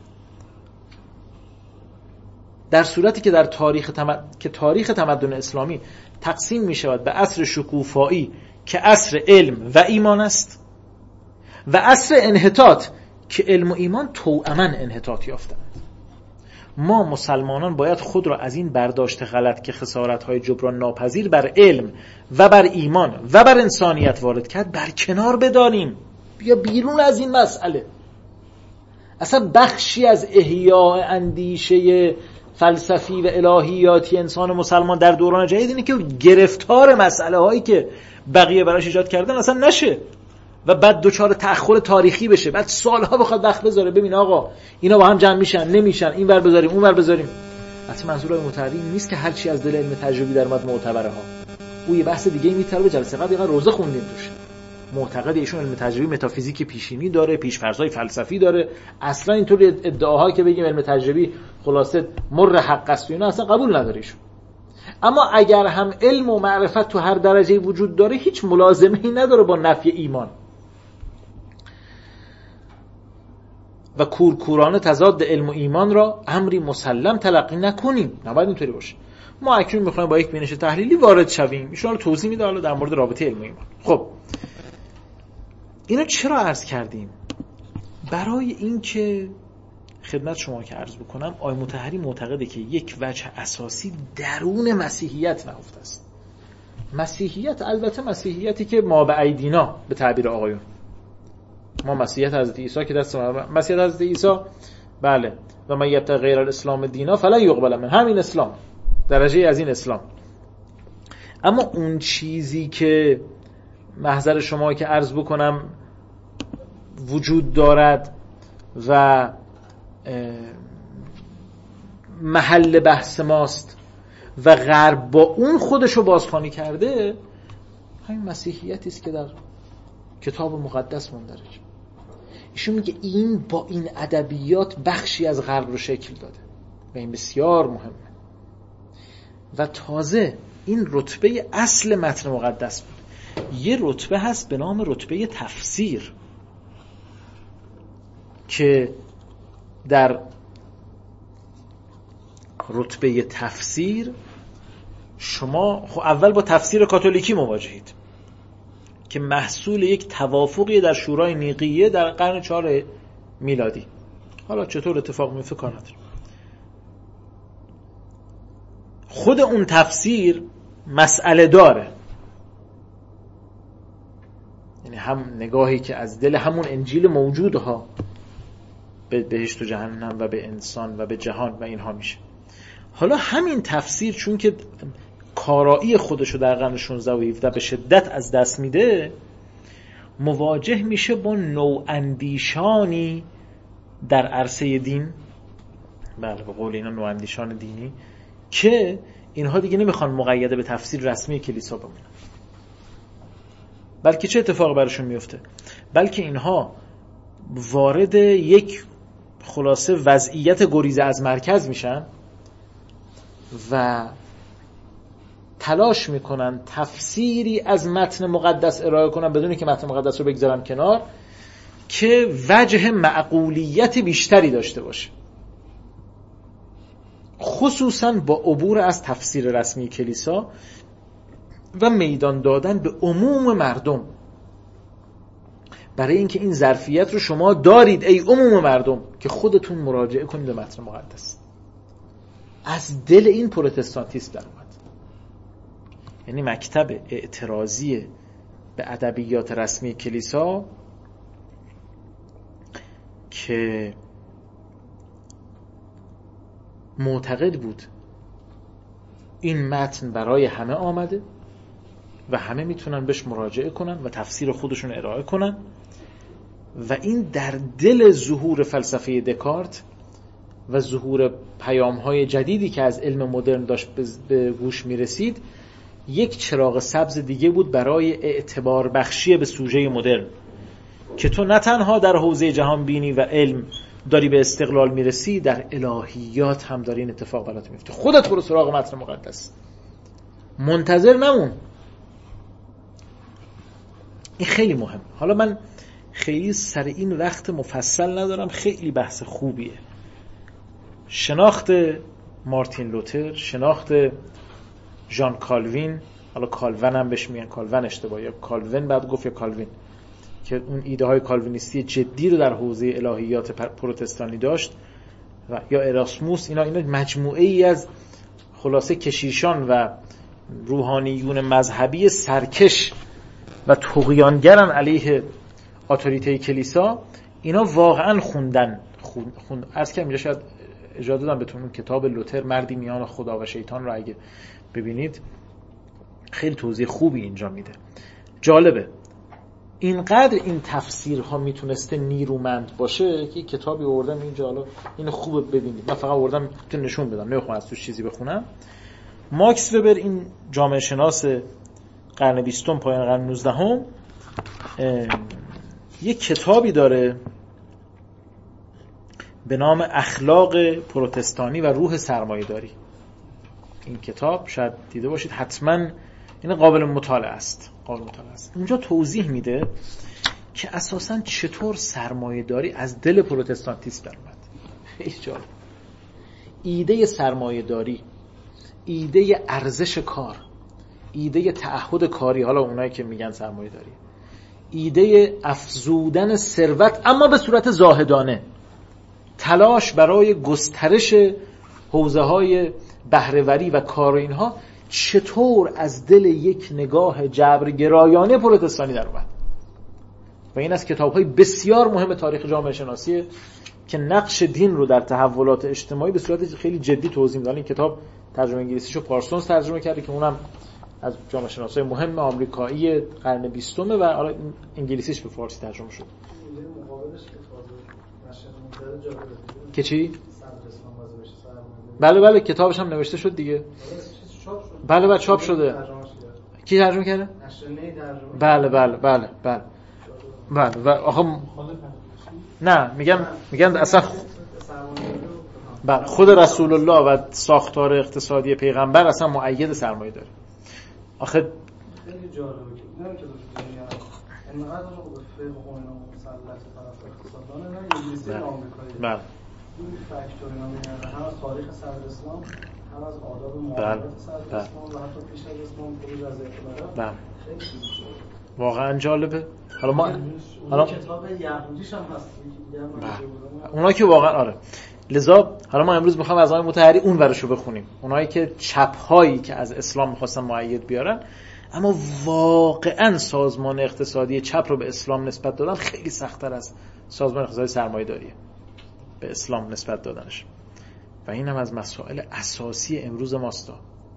در صورتی که در تاریخ تمد... که تاریخ تمدن اسلامی تقسیم میشود به عصر شکوفایی که عصر علم و ایمان است و عصر انحطاط که علم و ایمان توأماً انحطاط یافتند. ما مسلمانان باید خود را از این برداشت غلط که خسارت‌های جبران ناپذیر بر علم و بر ایمان و بر انسانیت وارد کرد بر کنار بداریم، بیا بیرون از این مسئله. اصلا بخشی از احیاء اندیشه فلسفی و الهیاتی انسان مسلمان در دوران جدید اینه که گرفتار مسئله هایی که بقیه براش ایجاد کردن اصلا نشه و بعد دوچار تأخر تاریخی بشه، بعد سالها بخواد وقت بذاره ببین آقا اینا با هم جمع میشن نمیشن، این ور بذاریم اون ور بذاریم. اصلا منظور متحری نیست که هر چی از دل علم تجربی در اومد معتبره ها. او یه بحث دیگه میتره. به جلسه قبل یه روزه خوندیم توش. معتقد ایشون علم تجربی متافیزیک پیشینی داره، پیش‌فرض‌های فلسفی داره. اصلا اینطور ادعاهایی که بگیم علم تجربی خلاصه مر حق است و اینا اصلا قبول نداره ایشون. اما اگر هم علم و معرفت تو هر درجه وجود داره، هیچ ملازمه‌ای نداره با نفی ایمان. و کورکورانه تضاد علم و ایمان را امری مسلم تلقی نکنیم. نباید اینطوری باشه. ما اکنون میخوایم با یک بینش تحلیلی وارد شویم. ایشون رو توضیح میده حالا در مورد رابطه علم و ایمان. خب اینو چرا عرض کردیم؟ برای اینکه خدمت شما که عرض بکنم آقای مطهری معتقده که یک وجه اساسی درون مسیحیت نهفته است. مسیحیت البته مسیحیتی که ما به ایدینا به تعبیر آقایون، ما مسیحیت حضرت عیسی که دست ما مسیحیت حضرت عیسی، بله، و من یبتغی غیر الاسلام دینا فلا یقبل من، همین اسلام، درجه از این اسلام. اما اون چیزی که محضر شما که عرض بکنم وجود دارد و محل بحث ماست و غرب با اون خودشو بازخوانی کرده، همین مسیحیتی است که در کتاب مقدس مندرج. ایشون میگه این با این ادبیات بخشی از غرب رو شکل داده و این بسیار مهمه. و تازه این رتبه اصل متن مقدس بود. یه رتبه هست به نام رتبه تفسیر که در رتبه تفسیر شما خب اول با تفسیر کاتولیکی مواجهید که محصول یک توافقی در شورای نیقیه در قرن چهار میلادی. حالا چطور اتفاق میفته کار نداره. خود اون تفسیر مسئله داره، یعنی هم نگاهی که از دل همون انجیل موجودها به بهشت و جهنم و به انسان و به جهان و اینها میشه. حالا همین تفسیر چون که کارایی خودشو در قرن شانزده و هفده به شدت از دست میده، مواجه میشه با نواندیشانی در عرصه دین، بله به قول اینا نواندیشان دینی، که اینها دیگه نمیخوان مقیده به تفسیر رسمی کلیسا بمونن. بلکه چه اتفاقی براشون میفته؟ بلکه اینها وارد یک خلاصه وضعیت گریزه از مرکز میشن و تلاش میکنن تفسیری از متن مقدس ارائه کنن بدون که متن مقدس رو بگذارن کنار، که وجه معقولیت بیشتری داشته باشه، خصوصا با عبور از تفسیر رسمی کلیسا و میدان دادن به عموم مردم، برای اینکه این ظرفیت رو شما دارید ای عموم مردم که خودتون مراجعه کنید به متن مقدس. از دل این پروتستانتیسم در اومد. یعنی مکتب اعتراضی به ادبیات رسمی کلیسا که معتقد بود این متن برای همه آمده و همه میتونن بهش مراجعه کنن و تفسیر خودشون ارائه کنن و این در دل ظهور فلسفه دکارت و ظهور پیام‌های جدیدی که از علم مدرن داشت به گوش میرسید یک چراغ سبز دیگه بود برای اعتبار بخشی به سوژه مدرن، که تو نه تنها در حوزه جهان بینی و علم داری به استقلال میرسی، در الهیات هم داری این اتفاق برات میفته. خودت برو سراغ متن مقدس، منتظر نمون. این خیلی مهم. حالا من خیلی سر این وقت مفصل ندارم، خیلی بحث خوبیه. شناخت مارتین لوتر، شناخت ژان کالوین، حالا کالون هم بهش میگن، کالون اشتباهه، یا کالوین بعد گفت یا کالوین، که اون ایده های کالوینیستی جدی رو در حوزه الهیات پروتستانی داشت، و یا اراسموس. اینا اینا مجموعه ای از خلاصه کشیشان و روحانیون مذهبی سرکش و طغیانگرن علیه اتوریته کلیسا. اینا واقعا خوندن خوند, خوند. عرض کنم اینجا شاید اجازه دادم بهتون اون کتاب لوتر مردی میان خدا و شیطان رو اگه ببینید خیلی توضیح خوبی اینجا میده. جالبه اینقدر این تفسیرها میتونسته نیرومند باشه که کتابی آوردم اینجا، حالا اینو خوبه ببینید. من فقط آوردم تو نشون بدم، نمیخوام از توش چیزی بخونم. ماکس وبر، این جامعه شناس قرن بیستم پایان قرن نوزدهم، یک کتابی داره به نام اخلاق پروتستانی و روح سرمایه‌داری. این کتاب شاید دیده باشید، حتما این قابل مطالعه است. قابل مطالعه است. اونجا توضیح میده که اساساً چطور سرمایه‌داری از دل پروتستانتیسم در اومد. خیلی جالب. ایده سرمایه‌داری، ایده ارزش کار، ایده تعهد کاری، حالا اونایی که میگن سرمایه‌داری، ایده افزودن ثروت اما به صورت زاهدانه، تلاش برای گسترش حوزه‌های بهره‌وری و کار، اینها چطور از دل یک نگاه جبرگرایانه پروتستانی در اومد. و این از کتاب‌های بسیار مهم تاریخ جامعه شناسی که نقش دین رو در تحولات اجتماعی به صورت خیلی جدی توضیح میده. این کتاب ترجمه انگلیسیشو پارسونز ترجمه کرده که اونم از جامعه شناسای مهم آمریکایی قرن بیستم و حالا انگلیسیش به فارسی ترجمه شد. که چی؟ بله بله کتابش هم نوشته شد دیگه. بله بله چاپ شده. کی ترجمه کرده؟ بله بله بله بله بله و آخه نه میگم میگن اصلا بله خود رسول الله و ساختار اقتصادی پیغمبر اصلا مؤید سرمایه داره. آخه خیلی جالبه که نه که دنیا انقدر به فقه و اینا مسلط طرف اقتصاددان نه انگلیسی آمریکایی. بله. این فاکتور اینا میگن هم از تاریخ صدر اسلام، هم از آداب معاملات صدر اسلام و حتی پیش از اسلام خروج از اعتبار. بله. خیلی چیز واقعا جالبه. حالا ما حالا کتاب یهودیش هم هست. اونا که واقعا آره. لذا حالا ما امروز میخوام از آقای مطهری اون ورشو بخونیم، اونایی که چپ هایی که از اسلام میخواستن مؤید بیارن اما واقعا سازمان اقتصادی چپ رو به اسلام نسبت دادن خیلی سخت‌تر از سازمان اقتصادی سرمایه‌داریه به اسلام نسبت دادنش. و این هم از مسائل اساسی امروز ماست.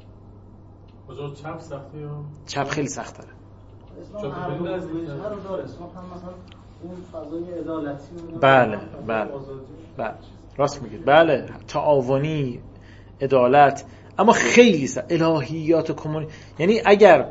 کجا چپ سخته یا چپ خیلی سخت‌تره. اسلام هر دو وجهه رو داره. اسلام هم مثلا اون فضای عدالتی رو بله بله بله راست میگید. بله تعاونی، عدالت، اما خیلی سا الهیات کمونی. یعنی اگر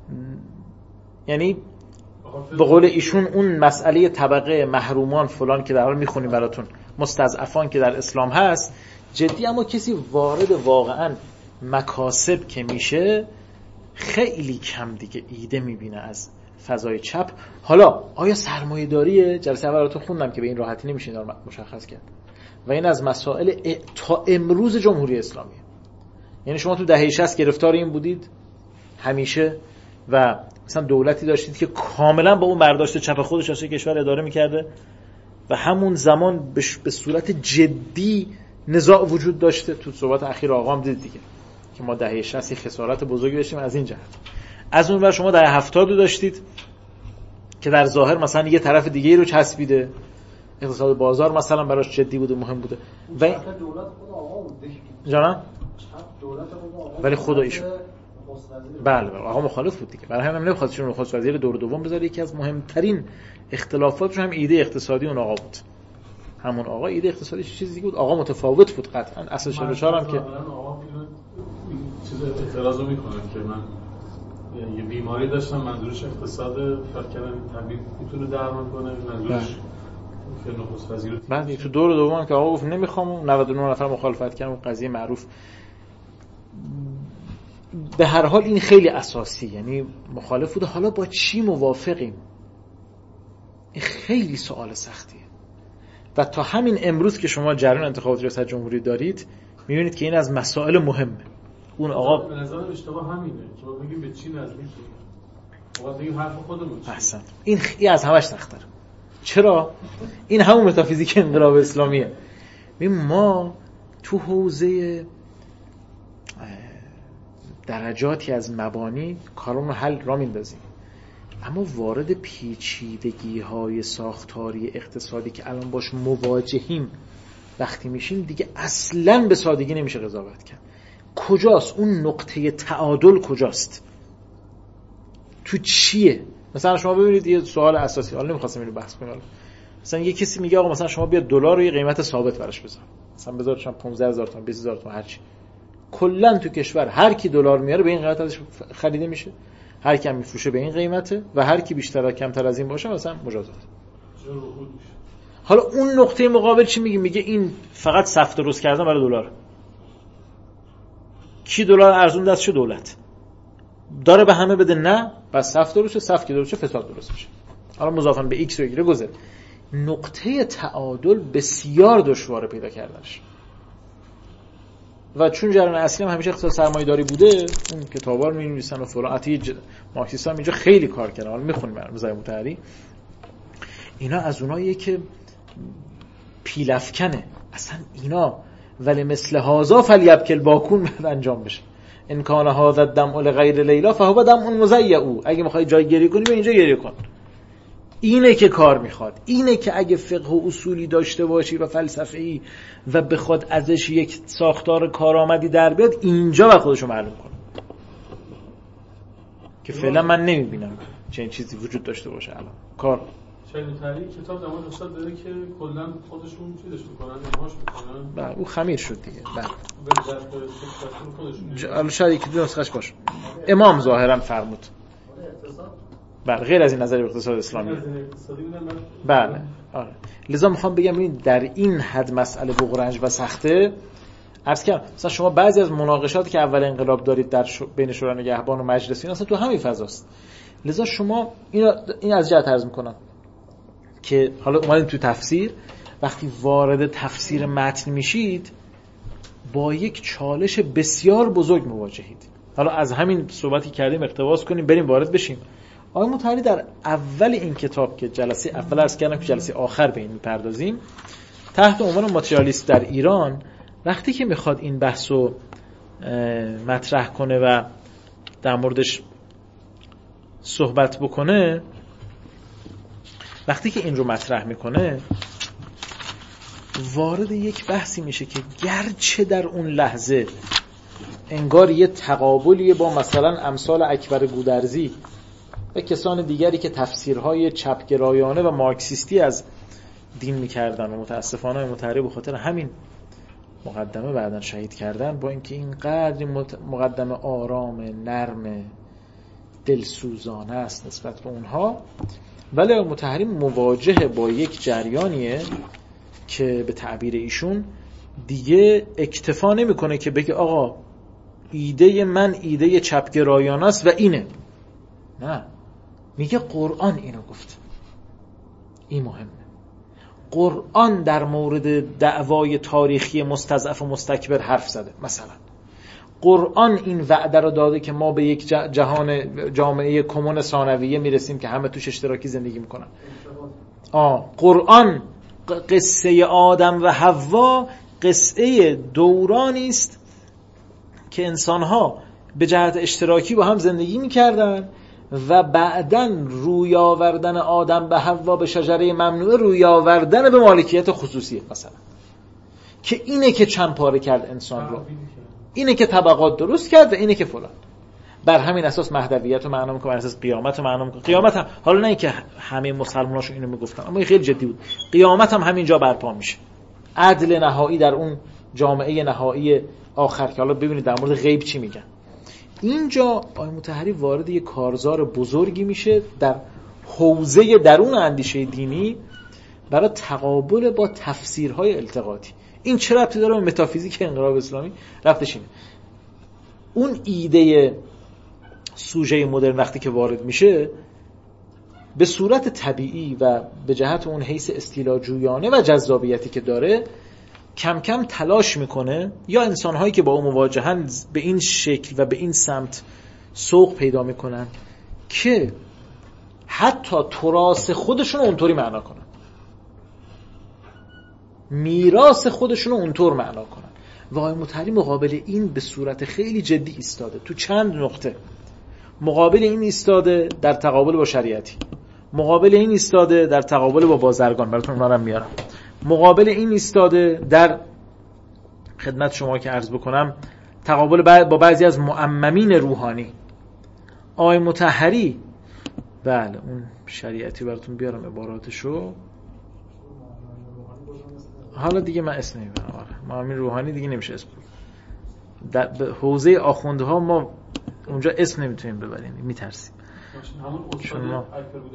یعنی به قول ایشون اون مسئله طبقه محرومان فلان که در حال میخونیم براتون، مستضعفان که در اسلام هست جدی، اما کسی وارد واقعا مکاسب که میشه خیلی کم دیگه ایده میبینه از فضای چپ. حالا آیا سرمایه داریه؟ جلسه اول براتون خوندم که به این راحتی نمیشه اینا رو مشخص کرد و این از مسائل تا امروز جمهوری اسلامی. یعنی شما تو دهه شصت گرفتار این بودید همیشه و مثلا دولتی داشتید که کاملا با اون برداشت چپ خودش از کشور اداره میکرده و همون زمان به صورت جدی نزاع وجود داشته. تو صحبت اخیر آقا هم دید دیگه که ما دهه شصت خسارت بزرگی داشتیم از این جهت. از اون ور شما دهه هفتاد رو داشتید که در ظاهر مثلا یه طرف دیگه رو چسبیده، اقتصاد بازار مثلا براش جدی بود و مهم بوده و دولت خود آقا بود جانم دولت خود آقا ولی خدا ایشون بله بله آقا مخالف بود دیگه، برای همین نمیخواست ایشون نخست وزیر دور دوم بذاره. یکی از مهمترین اختلافاتش هم ایده اقتصادی اون آقا بود. همون آقا ایده اقتصادیش چیزی بود، آقا متفاوت بود قطعا. اصل چهل و چهار هم که آقا چیز اعتراض میکنن که من یه بیماری داشتم منظورش اقتصاد، فکر کردم طبیب میتونه درمان کنه، منظورش که نخست وزیر. بعد تو دور دوم که آقا گفت نمیخوام، نود و نه نفر مخالفت کردن، قضیه معروف. به هر حال این خیلی اساسی، یعنی مخالف بوده. حالا با چی موافقیم؟ این خیلی سوال سختیه و تا همین امروز که شما جریان انتخابات ریاست جمهوری دارید میبینید که این از مسائل مهمه. اون آقا به نظرم اشتباه همینه که ما بگیم به چی نزدیکیم، ما بگیم حرف خودمون چیه. احسن. این خیلی از همش سخت‌تره. چرا؟ این همون متافیزیک انقلاب اسلامیه. ببین ما تو حوزه درجاتی از مبانی کارون رو حل را میندازیم، اما وارد پیچیدگی‌های ساختاری اقتصادی که الان باش مواجهیم وقتی میشیم دیگه اصلاً به سادگی نمیشه قضاوت کرد. کجاست اون نقطه تعادل؟ کجاست؟ تو چیه؟ مثلا شما ببینید یه سوال اساسی، حالا نمی‌خواستم اینو بحث کنم، مثلا یه کسی میگه آقا مثلا شما بیا دلار رو یه قیمت ثابت براش بذار، مثلا بذار شما پانزده هزار تومان بیست هزار تومان هر چی، کلا تو کشور هر کی دلار میاره به این قیمت ازش خریده میشه، هر کی هم میفروشه به این قیمته و هر کی بیشتر یا کمتر از این باشه مثلا مجازات. حالا اون نقطه مقابل چی میگه؟ میگه این فقط صف درست کردن برای دلار. کی دلار ارزون دستش؟ دولت داره به همه بده؟ نه، بس صف درست شه، صف که درست شه فساد درست میشه. حالا مضافاً به ایکس و ایگره گذر. نقطه تعادل بسیار دشواره پیدا کردنش و چون جریان اصلی هم همیشه اقتصاد سرمایه‌داری بوده، اون کتابا رو می‌نویسن و فلان، حتی ج... مارکسیست‌ها هم اینجا خیلی کار کردن. حالا می‌خونیم رضای مطهری، اینا از اوناییه که پیلافکنه اصلا اینا، ولی مثل هازا فلیبکل باکون بعد انجام بشه. ان کان هذا الدمع لغیر لیلا فهو دمع مزیع. اگه می‌خوای جای گریه کنی به اینجا گریه کن. اینه که کار میخواد، اینه که اگه فقه و اصولی داشته باشی و فلسفه‌ای و بخواد ازش یک ساختار کارآمدی در بیاد اینجا و خودشو معلوم کنه که فعلا من نمیبینم چنین چیزی وجود داشته باشه. الان کار شاید تاریخ کتاب در مورد استاد داره که کلا خودشون چیزش میکنن، امهاش میکنن. بله او خمیر شد دیگه. بله به ظرف خودشون الان شاید یکی دو نسخه‌اش باشه. امام ظاهرا فرمود. بله غیر از این نظر اقتصاد اسلامی. بله آره. لذا میخوام بگم این در این حد مسئله بغرنج و سخته. عرض کردم مثلا شما بعضی از مناقشاتی که اول انقلاب دارید در شو... بین شورای نگهبان و مجلس، این اصلا تو همین فضاست. لذا شما این این از جهت عرض میکنم که حالا اومدیم تو تفسیر، وقتی وارد تفسیر متن میشید با یک چالش بسیار بزرگ مواجهید. حالا از همین صحبتی کردیم اقتباس کنیم بریم وارد بشیم. آقای مطهری در اول این کتاب که جلسه اول عرض کردم که جلسه آخر به این میپردازیم، تحت عنوان ماتریالیسم در ایران، وقتی که میخواد این بحثو مطرح کنه و در موردش صحبت بکنه، وقتی که این رو مطرح میکنه وارد یک بحثی میشه که گرچه در اون لحظه انگار یه تقابلیه با مثلا امثال اکبر گودرزی و کسان دیگری که تفسیرهای چپگرایانه و مارکسیستی از دین میکردن و متاسفانه مطهری به خاطر همین مقدمه بعداً شهید کردن، با اینکه اینقدر مقدمه آرام، نرم، دلسوزانه است نسبت به اونها، ولی مطهری مواجه با یک جریانیه که به تعبیر ایشون دیگه اکتفا نمیکنه که بگه آقا ایده من ایده چپگرایانه است و اینه، نه، میگه قرآن اینو گفت. این مهمه. قرآن در مورد دعوای تاریخی مستضعف و مستکبر حرف زده. مثلا قرآن این وعده رو داده که ما به یک جهان جامعه کمون ثانویه میرسیم که همه توش اشتراکی زندگی میکنن. آه قرآن قصه آدم و حوا قصه دورانی است که انسان‌ها به جهت اشتراکی با هم زندگی می‌کردن و بعداً روی آوردن آدم به حوا به شجره ممنوعه روی آوردن به مالکیت خصوصی مثلا، که اینه که چند پاره کرد انسان رو، اینه که طبقات درست کرد و اینه که فلان. بر همین اساس مهدویت رو معنا می‌کنه، بر اساس قیامت رو معنا می‌کنه. قیامت هم حالا نه اینکه همه مسلماناشو اینو میگفتن، اما این خیلی جدی بود. قیامت هم همینجا برپا میشه. عدل نهایی در اون جامعه نهایی آخر که حالا ببینید در مورد غیب چی میگن. اینجا آیه مطهری وارد یک کارزار بزرگی میشه در حوزه درون اندیشه دینی برای تقابل با تفسیرهای التقاطی. این چه ربطی داره به متافیزیک انقلاب اسلامی؟ ربطش اینه. اون ایده سوژه مدرن وقتی که وارد میشه به صورت طبیعی و به جهت اون حیث استیلاجویانه و جذابیتی که داره کم کم تلاش میکنه، یا انسانهایی که با اون مواجهن به این شکل و به این سمت سوق پیدا میکنن که حتی تراث خودشون رو اونطوری معنا کنن، میراث خودشون رو اونطور معنا کنن. و آیه مطهری مقابل این به صورت خیلی جدی ایستاده تو چند نقطه. مقابل این ایستاده در تقابل با شریعتی، مقابل این ایستاده در تقابل با بازرگان، براتون اونا رو میارم، مقابل این ایستاده در خدمت شما که عرض بکنم تقابل با بعضی از معممین روحانی. آیه مطهری بله اون شریعتی براتون بیارم عباراتشو، حالا دیگه من اسم نمیبرم، آره معممین روحانی دیگه نمیشه اسم در حوزه آخوندها ما اونجا اسم نمیتونیم ببریم، میترسیم. چون ما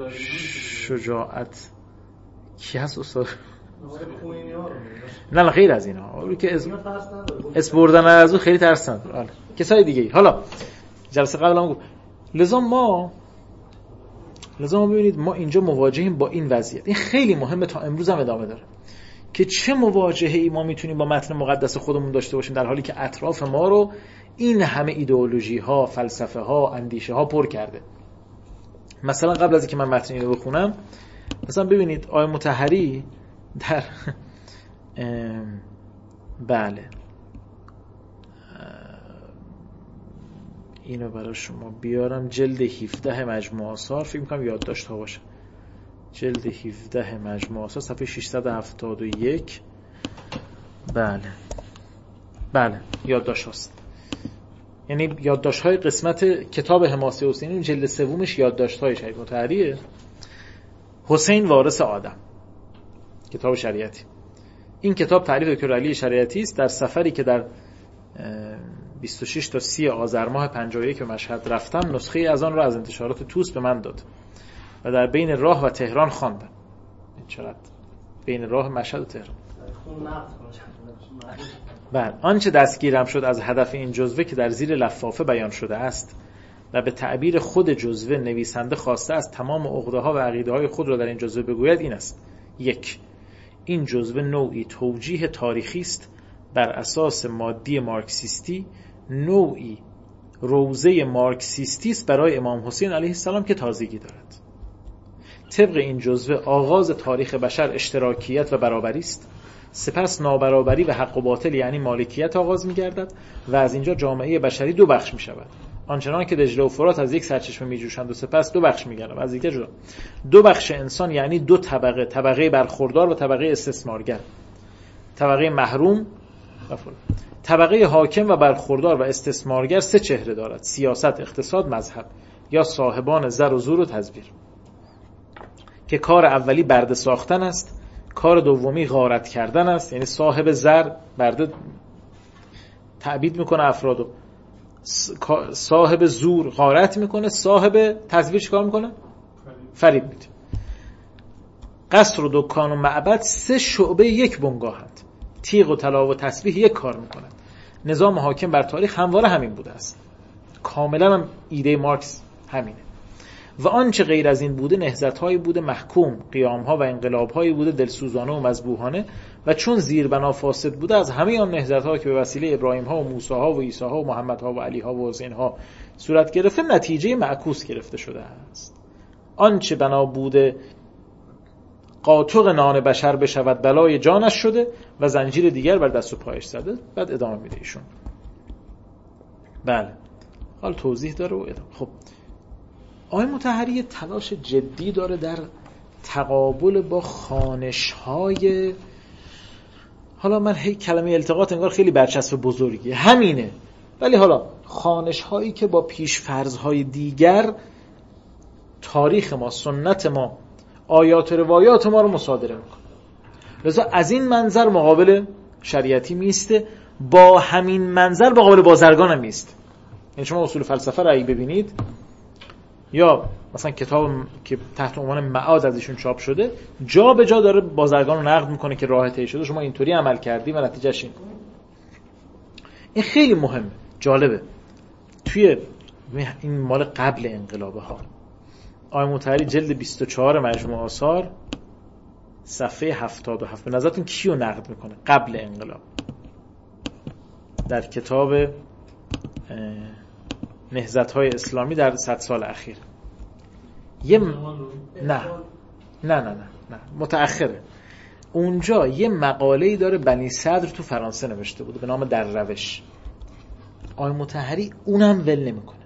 شجاعت کی هست استاد؟ نه نه خیر از اینا رو که اسم اسم بردن از اون خیلی ترس نداره. حالا کسای دیگه ای. حالا جلسه قبلم گفت لذا ما لذا ما ببینید ما اینجا مواجهیم با این وضعیت. این خیلی مهمه، تا امروز هم ادامه داره که چه مواجهه‌ای ما میتونیم با متن مقدس خودمون داشته باشیم در حالی که اطراف ما رو این همه ایدئولوژی ها، فلسفه ها، اندیشه ها پر کرده. مثلا قبل از اینکه من متن اینو بخونم، مثلا ببینید آیه مطهری در بله اینو برای شما بیارم، جلد هفده مجموعه آثار، فکر می‌کنم یادداشت ها باشه، جلد هفده مجموعه آثار صفحه ششصد و هفتاد و یک. بله بله یادداشت هاست، یعنی یادداشت های قسمت کتاب حماسه حسینی، جلد سومش یادداشت های شریعت مطهریه. حسین وارث آدم، کتاب شریعتی. این کتاب تألیف دکتر علی شریعتی است. در سفری که در بیست و شش تا سی آذر ماه پنجاه و یک به مشهد رفتم، نسخه از آن را از انتشارات توس به من داد و در بین راه و تهران خواندم. چقدر بین راه مشهد و تهران. بله آنچه دستگیرم شد از هدف این جزوه که در زیر لفافه بیان شده است و به تعبیر خود جزوه نویسنده خواسته است تمام عقده ها و عقیده های خود را در این جزوه بگوید این است: یک، این جزوه نوعی توجیه تاریخی است بر اساس مادی مارکسیستی، نوعی روزه مارکسیستی است برای امام حسین علیه السلام که تازگی دارد. طبق این جزوه آغاز تاریخ بشر اشتراکیت و برابری است، سپس نابرابری و حق و باطل یعنی مالکیت آغاز می‌گردد و از اینجا جامعه بشری دو بخش می‌شود، آنچنان که دجله و فرات از یک سرچشمه می‌جوشند و سپس دو بخش می‌گردند و از دیگر جدا. دو بخش انسان یعنی دو طبقه، طبقه برخوردار و طبقه استثمارگر، طبقه محروم و فلان. طبقه حاکم و برخوردار و استثمارگر سه چهره دارد: سیاست، اقتصاد، مذهب، یا صاحبان زر و زور و تزویر، که کار اولی برده ساختن است، کار دومی غارت کردن است، یعنی صاحب زر برده تعبید میکنه افرادو، صاحب زور غارت میکنه، صاحب تزویر چیکار میکنه؟ فریب میده. قصر و دکان و معبد سه شعبه یک بنگاهند، تیغ و طلا و تسبیح یک کار میکنند. نظام حاکم بر تاریخ همواره همین بوده است. کاملا هم ایده مارکس همینه. و آنچه غیر از این بوده نهضت‌هایی بوده محکوم، قیام‌ها و انقلاب‌هایی بوده دلسوزانه و مذبوحانه، و چون زیربنا فاسد بوده از همه آن نهضت‌ها که به وسیله ابراهیم‌ها و موسی‌ها و عیسی‌ها و محمدها و علی‌ها و حسین‌ها صورت گرفته نتیجه معکوس گرفته شده است. آنچه بنا بوده قاطق نان بشر بشود بلای جانش شده و زنجیر دیگر بر دست و پایش زده. بعد ادامه میده ایشون. بله حال توضیح داره و خب آقای مطهری تلاش جدی داره در تقابل با خوانش‌های، حالا من هی کلمه التقاط انگار خیلی برچسب بزرگیه، همینه، ولی حالا خوانش‌هایی که با پیش‌فرض‌های دیگر تاریخ ما، سنت ما، آیات و روایات ما رو مصادره میکنه. لذا از این منظر مقابل شریعتی میسته، با همین منظر مقابل بازرگان هم میسته. یعنی شما اصول فلسفه رو اگه ببینید، یا مثلا کتاب که تحت عنوان معاد از ایشون چاپ شده، جا به جا داره بازرگان رو نقد میکنه که راه طی شده، شما اینطوری عمل کردی و نتیجهش این. این خیلی مهمه، جالبه. توی این مال قبل انقلابه ها، آقای مطهری جلد بیست و چهار مجموع آثار صفحه هفتاد و هفت، به نظرتون کیو نقد میکنه قبل انقلاب در کتاب نهضت‌های اسلامی در صد سال اخیر؟ یه م... نه نه نه نه نه متأخره. اونجا یه مقاله‌ای داره بنی صدر تو فرانسه نوشته بوده به نام در روش. آقای مطهری اونم ول نمیکنه.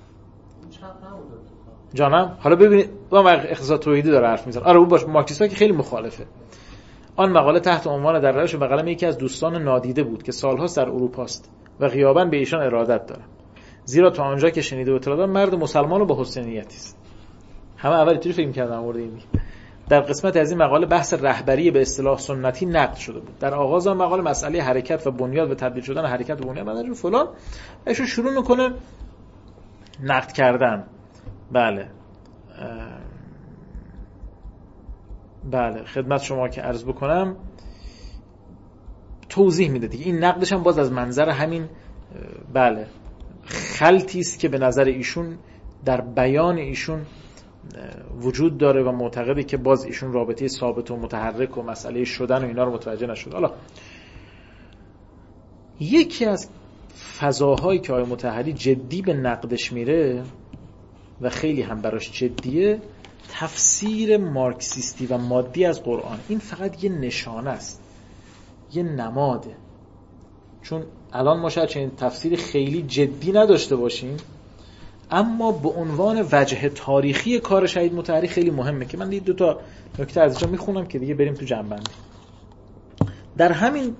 جانم حالا ببینید با اقتصاد توحیدی داره حرف میزنه. آره اون باش مارکسیستا که خیلی مخالفه. آن مقاله تحت عنوان در روش به قلم یکی از دوستان نادیده بود که سال‌هاست در اروپا است و غیاباً به ایشان ارادت دارم، زیرا تا آنجا که شنیده و اطلاع دارم مرد مسلمان و با حسن نیتی است. همه اول اینطوری فکر می‌کردن مورد این. در قسمت از این مقاله بحث رهبری به اصطلاح سنتی نقد شده بود. در آغاز آن مقاله مسئله حرکت و بنیاد و تبدیل شدن حرکت و بنیاد مدنی فلان ایشون شروع میکنه نقد کردن. بله بله خدمت شما که عرض بکنم توضیح میده دیگه. این نقدش هم باز از منظر همین بله خلطی است که به نظر ایشون در بیان ایشون وجود داره و معتقده که باز ایشون رابطه ثابت و متحرک و مسئله شدن و اینا رو متوجه نشد. حالا یکی از فضاهایی که آقای مطهری جدی به نقدش میره و خیلی هم براش جدیه، تفسیر مارکسیستی و مادی از قرآن. این فقط یه نشانه است، یه نماده. چون الان ما شاید چنین تفسیری خیلی جدی نداشته باشیم، اما به عنوان وجه تاریخی کار شهید مطهری خیلی مهمه که من دو تا نکته از اینجا میخونم که دیگه بریم تو جنبندی. در همین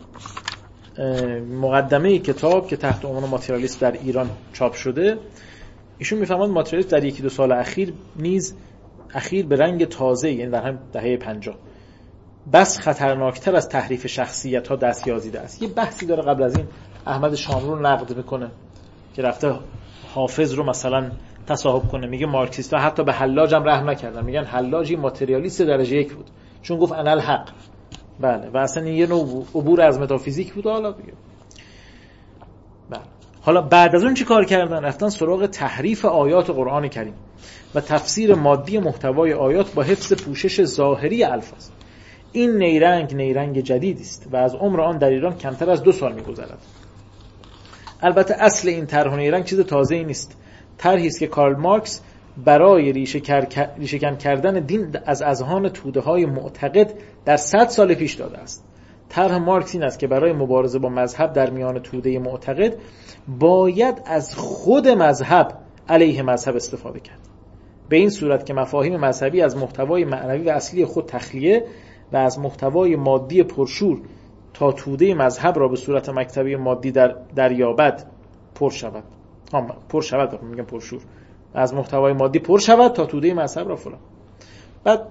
مقدمه کتاب که تحت عنوان ماتریالیسم در ایران چاپ شده، ایشون میفهمند ماتریالیسم در یکی دو سال اخیر نیز اخیر به رنگ تازه، یعنی در هم دهه پنجاه، بس خطرناکتر از تحریف شخصیت ها دست یازیده است. یه بحثی داره قبل از این احمد شاملو رو نقد میکنه که رفته حافظ رو مثلا تصاحب کنه، میگه مارکسیستا حتی به حلاج هم رحم نکردن، میگن حلاجی ماتریالیست درجه یک بود چون گفت انا الحق. بله و اصلا یه نوع عبور از متافیزیک بود. حالا دیگه بله حالا بعد از اون چی کار کردن؟ رفتن سراغ تحریف آیات قرآن کریم و تفسیر مادی محتوای آیات با حفظ پوشش ظاهری الفاظ. این نیرنگ نیرنگ جدیدی است و از عمر آن در ایران کمتر از دو سال می‌گذرد. البته اصل این طرح و نیرنگ چیز تازه‌ای نیست. طرحی است که کارل مارکس برای ریشه کن کردن دین از اذهان توده‌های معتقد در صد سال پیش داده است. طرح مارکس این است که برای مبارزه با مذهب در میان توده معتقد باید از خود مذهب علیه مذهب استفاده کرد، به این صورت که مفاهیم مذهبی از محتوای معنوی و اصلی خود تخلیه و از محتوای مادی پرشور تا توده مذهب را به صورت مکتبه مادی در دریابد پر شود. ها پر شود میگم پرشور. از محتوای مادی پر شود تا توده مذهب را فلان. بعد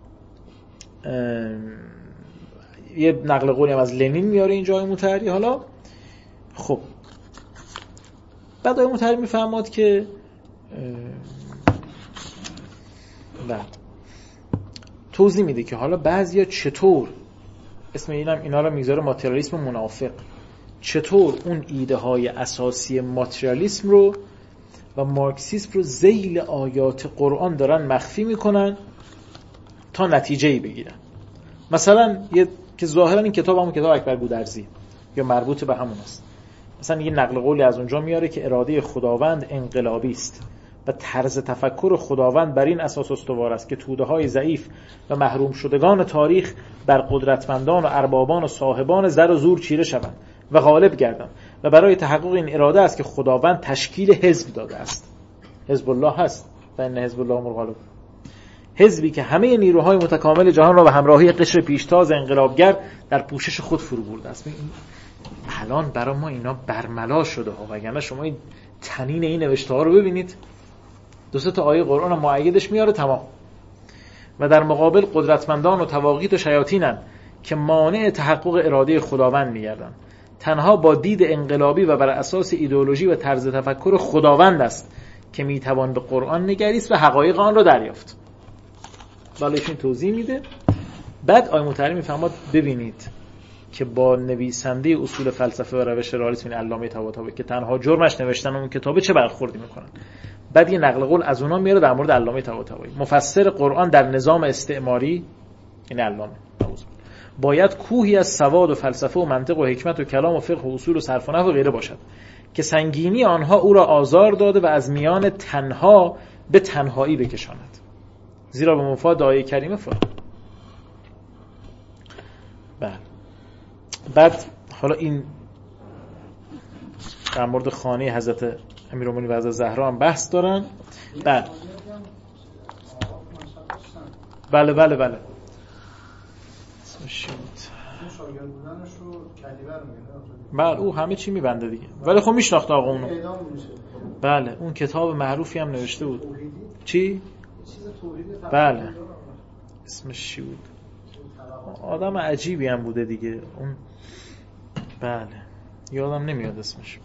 یه نقل قولی هم از لنین میاره اینجا آقای مطهری. حالا خب بعد آقای مطهری میفهمد که بعد توضیح میده که حالا بعضیا چطور اسم اینم اینا رو میذاره ماتریالیسم منافق، چطور اون ایده های اساسی ماتریالیسم رو و مارکسیسم رو ذیل آیات قرآن دارن مخفی میکنن تا نتیجه‌ای بگیرن. مثلا یه که ظاهرا این کتاب همون کتاب اکبر گودرزی یا مربوط به همون است، مثلا یه نقل قولی از اونجا میاره که اراده خداوند انقلابی است و طرز تفکر خداوند بر این اساس استوار است که توده‌های ضعیف و محروم شدگان تاریخ بر قدرتمندان و اربابان و صاحبان زر و زور چیره شوند و غالب گردند و برای تحقق این اراده است که خداوند تشکیل حزب داده است. حزب الله هست و ان حزب الله هم الغالب، حزبی که همه نیروهای متکامل جهان را به همراهی قشر پیشتاز انقلابگر در پوشش خود فرو برده است. الان برای ما اینا برملا شده ها، وگرنه شما این تنین این نوشته ها رو ببینید، دو سه تا آیه قرآن مؤیدش میاره تمام. و در مقابل قدرتمندان و تواغیت و شیاطینن که مانع تحقق اراده خداوند میگردن. تنها با دید انقلابی و بر اساس ایدئولوژی و طرز تفکر خداوند است که میتوان به قرآن نگریست و حقایق آن را دریافت. بالایشون توضیح میده. بعد آیه متحری میفهماد ببینید که با نویسنده اصول فلسفه و روش رئالیسم علامه طباطبایی که تنها جرمش نوشتن اون کتابه چه برخوردی میکنن. بعد یه نقل قول از اونا میاره در مورد علامه طباطبایی، مفسر قرآن در نظام استعماری، این علامه باید کوهی از سواد و فلسفه و منطق و حکمت و کلام و فقه و اصول و صرف و نحو و غیره باشد که سنگینی آنها او را آزار داده و از میان تنها به تنهایی بکشاند، زیرا به مفاد آیه کریمه فرد. بله. بعد حالا این در مورد خانه حضرت امیرالمومنین و حضرت زهرا هم بحث دارن. بله بله بله بله بله او همه چی میبنده دیگه، ولی خب میشناخت آقا اونو. بله اون کتاب معروفی هم نوشته بود. چی؟ بله اسمش چی بود؟ آدم عجیبی هم بوده دیگه اون. بله یادم نمیاد اسمش.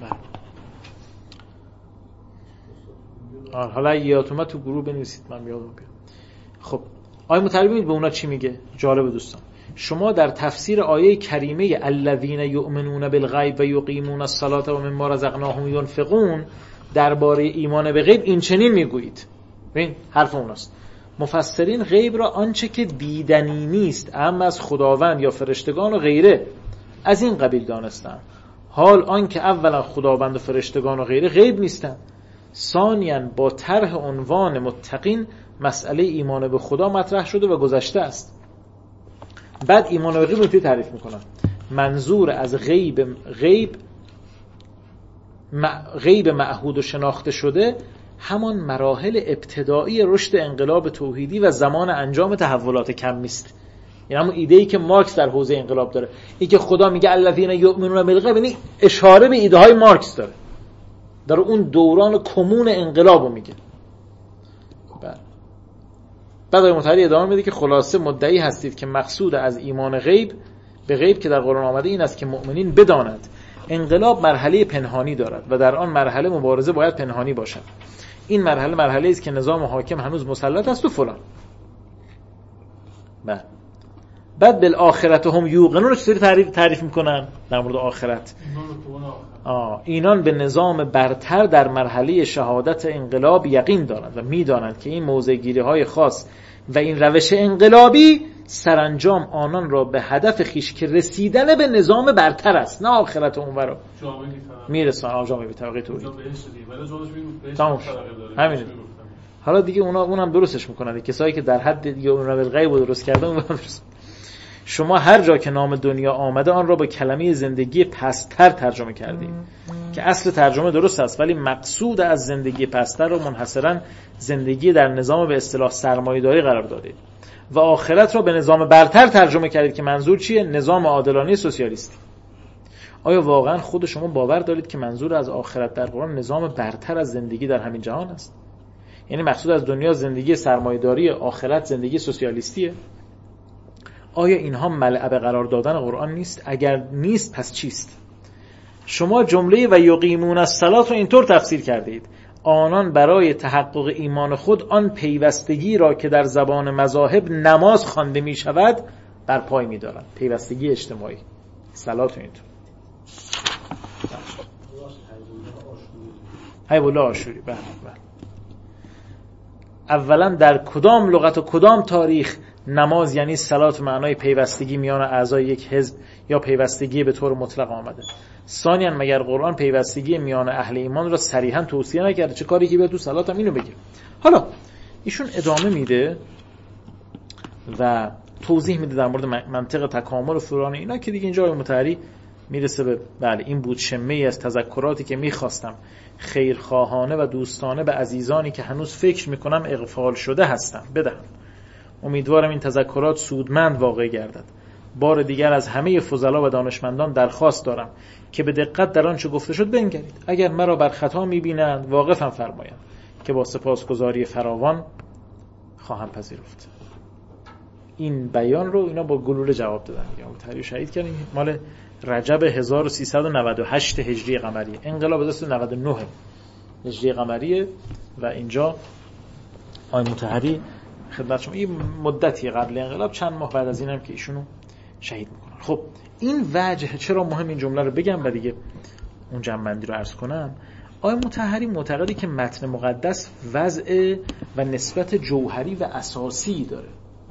بله حالا یادتون اومد تو گروه بنویسید من یادم بیاد. خب آیه متعالی ببینید به اونا چی میگه. جالب دوستان، شما در تفسیر آیه کریمه الذین یؤمنون بالغیب و یقیمون الصلاة و مما رزقناهم ينفقون درباره ایمان به غیب این چنین میگویید. ببین حرف اوناست. مفسرین غیب را آنچه که دیدنی نیست اما از خداوند یا فرشتگان و غیره از این قبیل دانستند، حال آن که اولا خداوند و فرشتگان و غیره غیب نیستند، ثانیاً با طرح عنوان متقین مسئله ایمان به خدا مطرح شده و گذشته است. بعد ایمان به غیب رو تعریف میکنن. منظور از غیب غیب غیب معهود و شناخته شده همان مراحل ابتدایی رشد انقلاب توحیدی و زمان انجام تحولات کمی است. یعنی همون ایده‌ای که مارکس در حوزه انقلاب داره، این که خدا میگه الذین یؤمنون بالغیب، یعنی اشاره به ایده های مارکس داره، داره اون دوران کمون انقلابو میگه. بعد آیه متحری ادامه میده که خلاصه مدعی هستید که مقصود از ایمان غیب به غیب که در قرآن آمده این است که مؤمنین بدانند انقلاب مرحله پنهانی دارد و در آن مرحله مبارزه باید پنهانی باشد. این مرحله مرحله است که نظام حاکم هنوز مسلط است و فلان. بعد بعد بالآخرت هم یوقنون رو چطوری تعریف تعریف میکنن در مورد آخرت؟ آه اینان به نظام برتر در مرحله شهادت انقلاب یقین دارند و میدانند که این موضع گیری های خاص و این روش انقلابی سرانجام آنان را به هدف خیش که رسیدن به نظام برتر است، نه آخرت اونورا میرسن. آجامه بی طبقه توری همینه. حالا دیگه اونا اونم درستش میکنن، کسایی که در حد دیگه اون رو بالغیب درست کردن اون درست. شما هر جا که نام دنیا آمده آن را با کلمه زندگی پستر ترجمه کردید که اصل ترجمه درست است، ولی مقصود از زندگی پستر رو منحصرا زندگی در نظام به اصطلاح سرمایه‌داری قرار دادید و آخرت را به نظام برتر ترجمه کردید که منظور چیه؟ نظام عادلانه سوسیالیستی. آیا واقعا خود شما باور دارید که منظور از آخرت در قرآن نظام برتر از زندگی در همین جهان است؟ یعنی مقصود از دنیا زندگی سرمایه‌داری، آخرت زندگی سوسیالیستیه؟ آیا اینها ملعب قرار دادن قرآن نیست؟ اگر نیست پس چیست؟ شما جمله و یقیمون الصلاة رو اینطور تفسیر کردید: آنان برای تحقق ایمان خود آن پیوستگی را که در زبان مذاهب نماز خوانده می شود بر پای می دارند. پیوستگی اجتماعی. صلات اینطور. حیب الله آشوری. بله بله. اولا در کدام لغت و کدام تاریخ نماز یعنی صلات معنای پیوستگی میان اعضای یک حزب یا پیوستگی به طور مطلق آمده؟ ثانیاً مگر قرآن پیوستگی میان اهل ایمان را صریحاً توصیه نکرده؟ چه کاری که بیاد تو صلات هم اینو بگه. حالا ایشون ادامه میده و توضیح میده در مورد منطق تکامل و فلان اینا که دیگه اینجا آیه متحری میرسه به بله این بود شمه‌ای از تذکراتی که میخواستم خیرخواهانه و دوستانه به عزیزانی که هنوز فکر میکنم اغفال شده هستم بدهم. امیدوارم این تذکرات سودمند واقع گردد. بار دیگر از همه فضلا و دانشمندان درخواست دارم که به دقت در آنچه گفته شد بنگرید. اگر مرا بر خطا میبینند واقفم فرمایند که با سپاسگزاری فراوان خواهم پذیرفت. این بیان رو اینا با گلوله جواب دادن. یا متحری شهید کردن مال رجب هزار و سیصد و نود و هشت هجری قمری، انقلاب هزار و سیصد و نود و نه هجری قمری و اینجا آقای مطهری خدمت شما این مدتی قبل انقلاب چند ماه بعد از اینم که ایشونو شهید میکنن. خب این وجه چرا مهم این جمله رو بگم و دیگه اون جمع‌بندی رو عرض کنم. آقای مطهری معتقده که متن مقدس وضع و نسبت جوهری و اساسی داره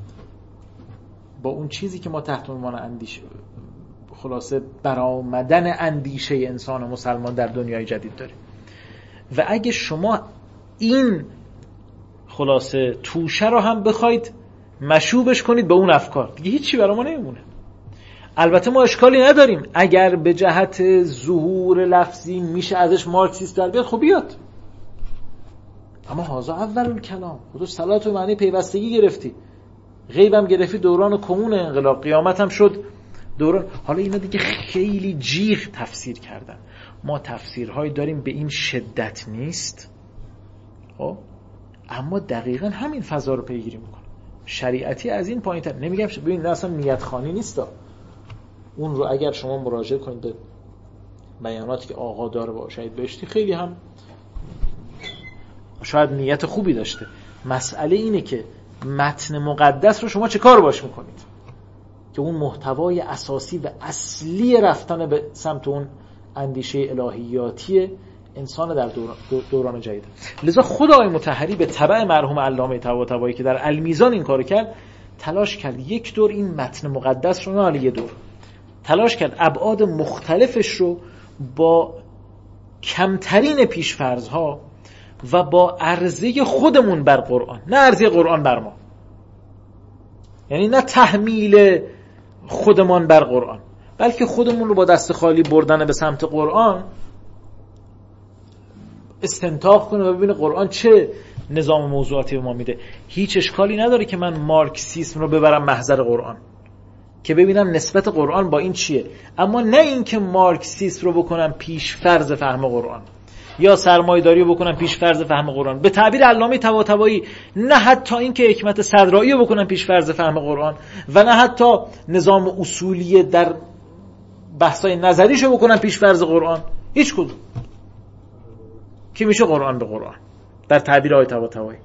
با اون چیزی که ما تحت عنوان اندیشه خلاصه برآمدن اندیشه انسان مسلمان در دنیای جدید داره و اگه شما این خلاصه توشه رو هم بخواید مشوبش کنید به اون افکار دیگه هیچی برای ما نمیمونه. البته ما اشکالی نداریم اگر به جهت ظهور لفظی میشه ازش مارکسیسم در بیاد خب بیاد، اما هازا اول کلام خودش صلات و معنی پیوستگی گرفتی، غیبم گرفتی، دوران کمون انقلاب، قیامت هم شد دوران. حالا اینا دیگه خیلی جیغ تفسیر کردن. ما تفسیرهایی داریم به این شدت نیست خب اما دقیقاً همین فضا رو پیگیری میکنه. شریعتی از این پایین‌تر نمیگم ببین اصلا نیت خانی نیست. اون رو اگر شما مراجعه کنید به بیاناتی که آقا داره با شهید بهشتی خیلی هم شاید نیت خوبی داشته. مسئله اینه که متن مقدس رو شما چه کار باش میکنید که اون محتوای اساسی و اصلی رفتن به سمت اون اندیشه الهیاتی انسان در دوران, دوران جدید. لذا خود آقای مطهری به تبع مرحوم علامه طباطبایی که در المیزان این کارو کرد تلاش کرد یک دور این متن مقدس رو نه حالا یه دور تلاش کرد ابعاد مختلفش رو با کمترین پیشفرض‌ها و با عرضه خودمون بر قرآن، نه عرضه قرآن بر ما، یعنی نه تحمیل خودمان بر قرآن بلکه خودمون رو با دست خالی بردن به سمت قرآن استنتاق کنه و ببینه قرآن چه نظام موضوعاتی به ما میده. هیچ اشکالی نداره که من مارکسیسم رو ببرم محضر قرآن که ببینم نسبت قرآن با این چیه، اما نه این که مارکسیسم رو بکنم پیش فرض فهم قرآن یا سرمایه‌داری رو بکنم پیش فرض فهم قرآن. به تعبیر علامه طباطبایی نه حتی این که حکمت صدرایی رو بکنم پیش فرض فهم قرآن و نه حتی نظام اصولی در بحثای نظریش رو بکنم پیش فرض قرآن، هیچ کدوم که میشه قرآن به قرآن در تعبیر آیه طباطبایی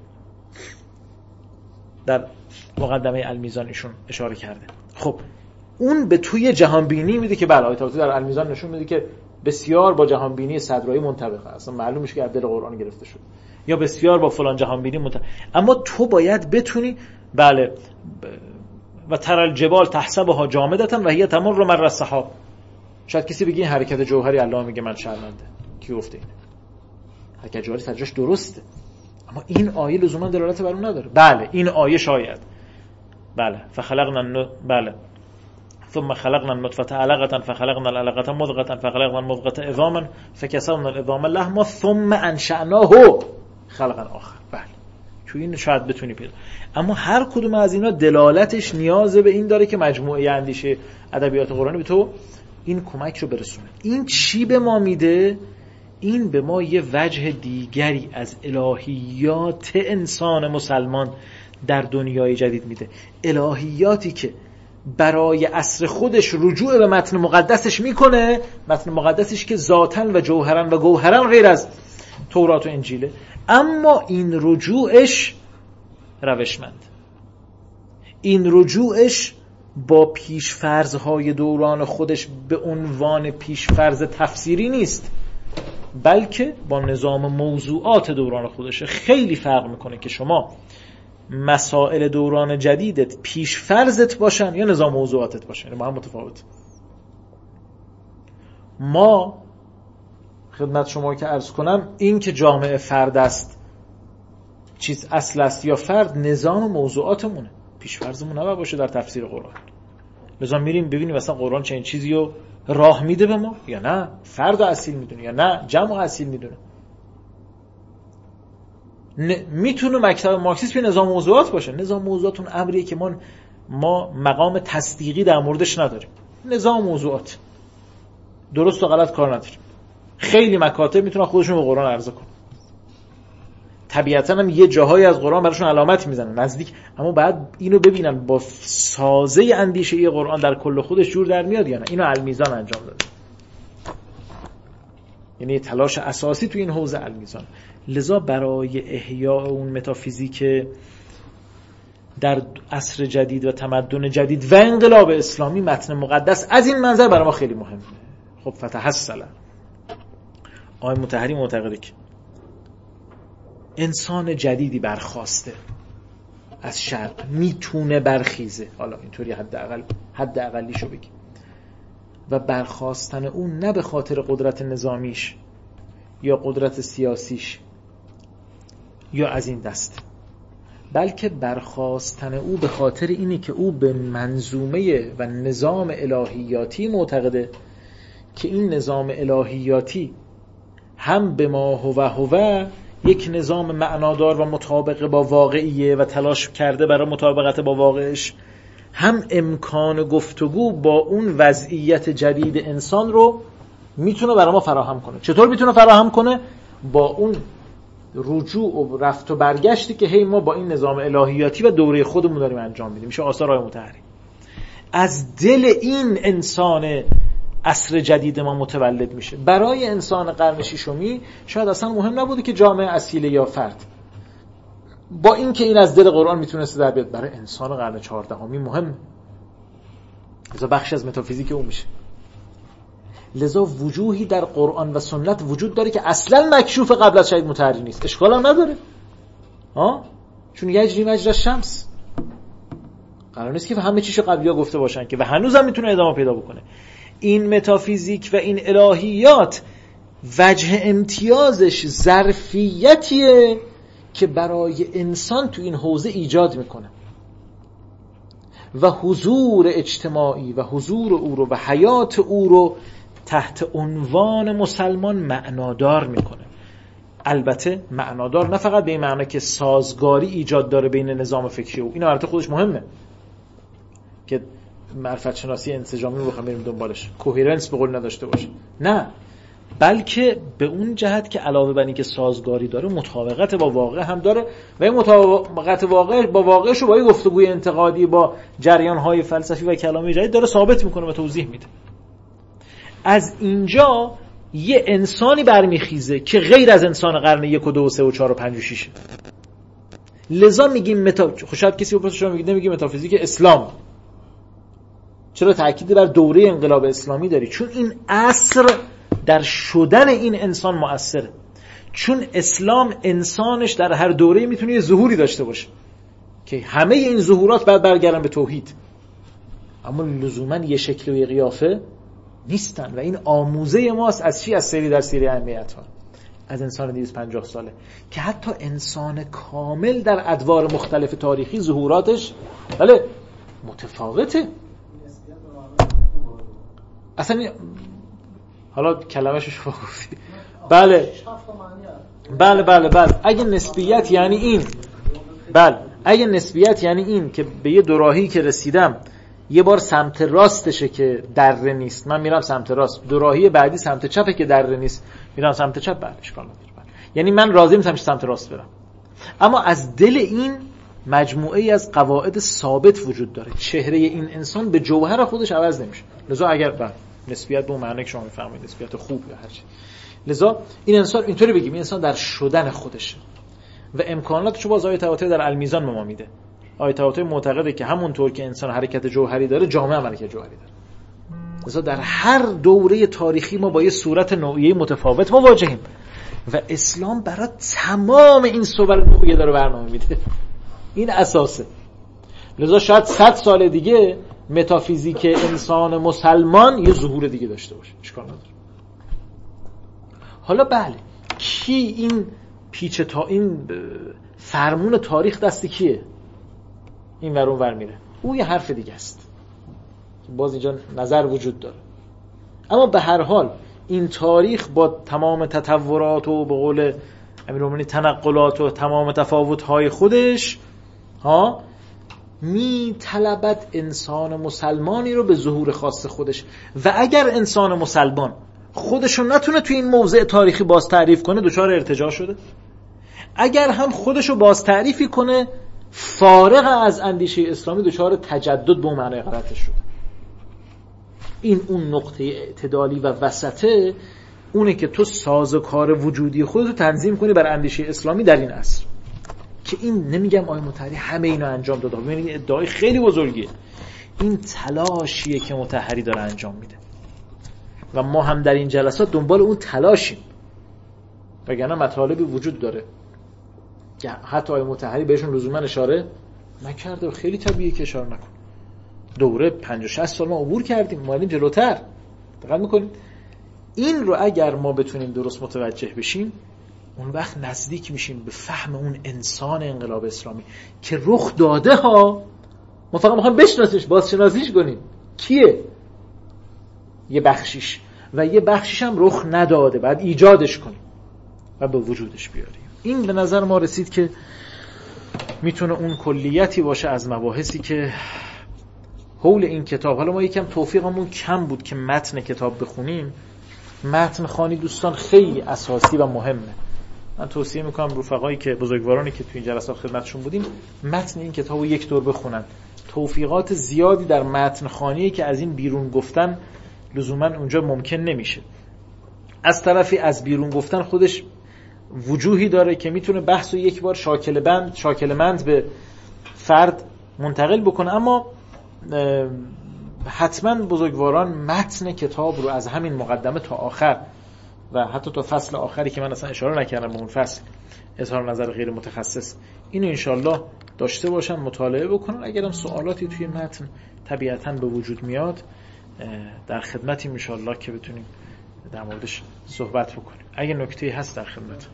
در مقدمه المیزان ایشون اشاره کرده. خب اون به توی جهانبینی میده که بله آیه طباطبایی در المیزان نشون میده که بسیار با جهانبینی صدرایی منطبقه، اصلا معلوم میشه که از دل قرآن گرفته شد یا بسیار با فلان جهانبینی منطبقه. اما تو باید بتونی بله و ترى الجبال تحسبها جامدة و هي تمر مر السحاب. شاید کسی بگه این حرکت جوهری الله میگه من شرمنده، کی گفته این حرکت جوهری سرجاش درسته اما این آیه لزوما دلالت بر اون نداره. بله این آیه شاید بله فخلقنا بله ثم خلقنا النطفة علقة فخلقنا العلقة مضغة فخلقنا المضغة عظاما فكسونا العظام لحما ثم انشأناه خلقا آخر. بله تو این شاید بتونی پیدا، اما هر کدوم از اینا دلالتش نیاز به این داره که مجموعه اندیشه ادبیات قرآنی به تو این کمک رو برسونه. این چی به ما میده؟ این به ما یه وجه دیگری از الهیات انسان مسلمان در دنیای جدید میده، الهیاتی که برای عصر خودش رجوع به متن مقدسش میکنه، متن مقدسش که ذاتاً و جوهراً و گوهراً غیر از تورات و انجیله، اما این رجوعش روشمند، این رجوعش با پیشفرض‌های دوران خودش به عنوان پیشفرض تفسیری نیست بلکه با نظام موضوعات دوران خودشه. خیلی فرق میکنه که شما مسائل دوران جدیدت پیش فرضت باشن یا نظام موضوعاتت باشن، یعنی با هم متفاوت. ما خدمت شما که عرض کنم این که جامعه فرد است چیز اصل است یا فرد، نظام موضوعاتمونه، پیش فرضمون نباید باشه در تفسیر قرآن. لذا میریم ببینیم مثلا قرآن چه این چیزی رو راه میده به ما یا نه؟ فرد اصیل میدونه یا نه جمع اصیل میدونه؟ میتونه مکتب مارکسیسم به نظام موضوعات باشه. نظام موضوعات اون امریه که ما ما مقام تصدیقی در موردش نداریم. نظام موضوعات درست و غلط کار نداریم. خیلی مکاتب میتونن خودشون به قرآن عرضه کنن، طبیعتا هم یه جاهایی از قرآن براشون علامت میزنن نزدیک، اما بعد اینو ببینن با سازه اندیشه قرآن در کل خودش جور در میاد یا نه. اینو المیزان انجام داده، یعنی تلاش اساسی تو این حوزه المیزان. لذا برای احیاء اون متافیزیک در عصر جدید و تمدن جدید و انقلاب اسلامی، متن مقدس از این منظر برای ما خیلی مهمه. خب فتحصل آقای مطهری معتقده که انسان جدیدی برخاسته از شرق، میتونه برخیزه، حالا اینطوری حداقل حداقلیشو بگیم، و برخاستن اون نه به خاطر قدرت نظامیش یا قدرت سیاسیش یا از این دست، بلکه برخاستن او به خاطر اینی که او به منظومه و نظام الهیاتی معتقده که این نظام الهیاتی هم به ما هو هو یک نظام معنادار و مطابق با واقعیه و تلاش کرده برای مطابقت با واقعش، هم امکان گفتگو با اون وضعیت جدید انسان رو میتونه برای ما فراهم کنه. چطور میتونه فراهم کنه؟ با اون رجوع و رفت و برگشتی که هی ما با این نظام الهیاتی و دوره خودمون داریم انجام میدیم. میشه آثار آقای مطهری. از دل این انسان عصر جدید ما متولد میشه. برای انسان قرن ششمی شاید اصلا مهم نبوده که جامعه اصیله یا فرد، با این که این از دل قرآن میتونسته در بیاد، برای انسان قرن چهاردهمی مهم. لذا بخشی از متافیزیک اون میشه. لذا وجوهی در قرآن و سنت وجود داره که اصلا مکشوف قبل از شهید مطهری نیست. اشکال هم نداره ها، چون یجری مجری الشمس، قرار نیست که همه چیشو قبلی‌ها گفته باشن که و هنوز هم میتونه ادامه پیدا بکنه. این متافیزیک و این الهیات وجه امتیازش ظرفیتیه که برای انسان تو این حوزه ایجاد میکنه و حضور اجتماعی و حضور او رو و حیات او رو تحت عنوان مسلمان معنادار میکنه. البته معنادار نه فقط به این معنی که سازگاری ایجاد داره بین نظام فکری او، این البته خودش مهمه که معرفت شناسی انسجامی رو بخوام بریم دنبالش، کوهرنس به قول نداشته باشه، نه، بلکه به اون جهت که علاوه بر این که سازگاری داره مطابقت با واقع هم داره و این مطابقت واقع با واقعش رو با یه گفتگوی انتقادی با جریان‌های فلسفی و کلامی جدید داره ثابت میکنه و توضیح میده. از اینجا یه انسانی برمیخیزه که غیر از انسان قرن یک و دو و سه و چهار و پنج و شیشه. لذا میگیم متا خوشحال کسی بپرسه شما میگید نمیگیم متافیزیک اسلام. چرا تأکید بر دوره انقلاب اسلامی داری؟ چون این عصر در شدن این انسان مؤثره. چون اسلام انسانش در هر دوره میتونه یه ظهوری داشته باشه که همه این ظهورات بعد برگردن به توحید، اما لزوما یه شکل و یه قیافه نیستن. و این آموزه ماست از چی؟ از سری در سری اهمیت ها از انسان دویست و پنجاه ساله که حتی انسان کامل در ادوار مختلف تاریخی ظهوراتش بله متفاوته. اصلا حالا کلمه‌شو شما گفتی. بله بله بله بله اگه نسبیت یعنی این، بله اگه نسبیت یعنی این که به یه دوراهی که رسیدم یه بار سمت راستشه که دره نیست، من میرم سمت راست، دوراهی بعدی سمت چپه که دره نیست، میرم سمت چپ، بله اشکال نداره. یعنی من راضی نیستم سمت راست برم، اما از دل این مجموعه ای از قواعد ثابت وجود داره. چهره این انسان به جوهر خودش عوض نمیشه. لذا اگر بله نسبیت به اون معنی که شما میفهمید نسبیت خوب یا هر چی، لذا این انسان اینطوری بگیم این انسان در شدن خودشه و امکاناتشو باز آیه طباطبایی در المیزان به ما میده. آیه طباطبایی معتقده که همونطور که انسان حرکت جوهری داره، جامعه هم حرکت جوهری داره. لذا در هر دوره تاریخی ما با یه صورت نوعیه متفاوت مواجهیم و اسلام برای تمام این صور نوعیه داره برنامه میده. این اساسه. لذا شاید صد سال دیگه متافیزیک انسان مسلمان یه ظهور دیگه داشته باشه، اشکال نداره. حالا بله کی این پیچ تا این فرمون تاریخ دست کیه؟ این ور اون ور میره، او یه حرف دیگه است که باز اینجا نظر وجود داره. اما به هر حال این تاریخ با تمام تطورات و به قول امیرالمومنین تنقلات و تمام تفاوت‌های خودش ها می طلبد انسان مسلمانی رو به ظهور خاص خودش. و اگر انسان مسلمان خودشو نتونه توی این موضع تاریخی باز تعریف کنه دچار ارتجاع شده، اگر هم خودشو باز تعریفی کنه فارغ از اندیشه اسلامی دچار تجدد به معنای غلطش شده. این اون نقطه اعتدالی و وسطه، اونه که تو سازوکار وجودی خودتو تنظیم کنی بر اندیشه اسلامی در این عصر. که این نمیگم آقای مطهری همه اینو انجام داده، ببینید ادعای خیلی بزرگیه، این تلاشیه که مطهری داره انجام میده و ما هم در این جلسات دنبال اون تلاشیم، وگرنه مطالبی وجود داره که حتی آقای مطهری بهشون لزوما اشاره نکرده و خیلی طبیعیه که اشاره نکنه. دوره پنجاه شصت سال ما عبور کردیم، ما الان جلوتر. دقت میکنید این رو اگر ما بتونیم درست متوجه بشیم اون وقت نزدیک میشیم به فهم اون انسان انقلاب اسلامی که رخ داده ها. ما فقط میخوایم بشناسیش، بازشناسیش کنیم کیه، یه بخشیش، و یه بخشیش هم رخ نداده، بعد ایجادش کنیم و به وجودش بیاریم. این به نظر ما رسید که میتونه اون کلیتی باشه از مباحثی که حول این کتاب. حالا ما یکم توفیقمون کم بود که متن کتاب بخونیم. متن خوانی دوستان خیلی اساسی و مهمه. من توصیه میکنم رفقایی که بزرگوارانی که تو این جلسات خدمتشون بودیم متن این کتابو یک دور بخونن. توفیقات زیادی در متن خوانی که از این بیرون گفتن لزوما اونجا ممکن نمیشه. از طرفی از بیرون گفتن خودش وجوهی داره که میتونه بحثو یک بار شاکل بند شاکلمند به فرد منتقل بکنه، اما حتما بزرگواران متن کتاب رو از همین مقدمه تا آخر و حتی تا فصل آخری که من اصلا اشاره نکردم به اون فصل اظهار نظر غیر متخصص اینو انشالله داشته باشن، مطالعه بکنن. اگرم سوالاتی توی متن طبیعتاً به وجود میاد در خدمتیم انشالله که بتونیم در موردش صحبت بکنیم. اگه نکته‌ای هست در خدمت.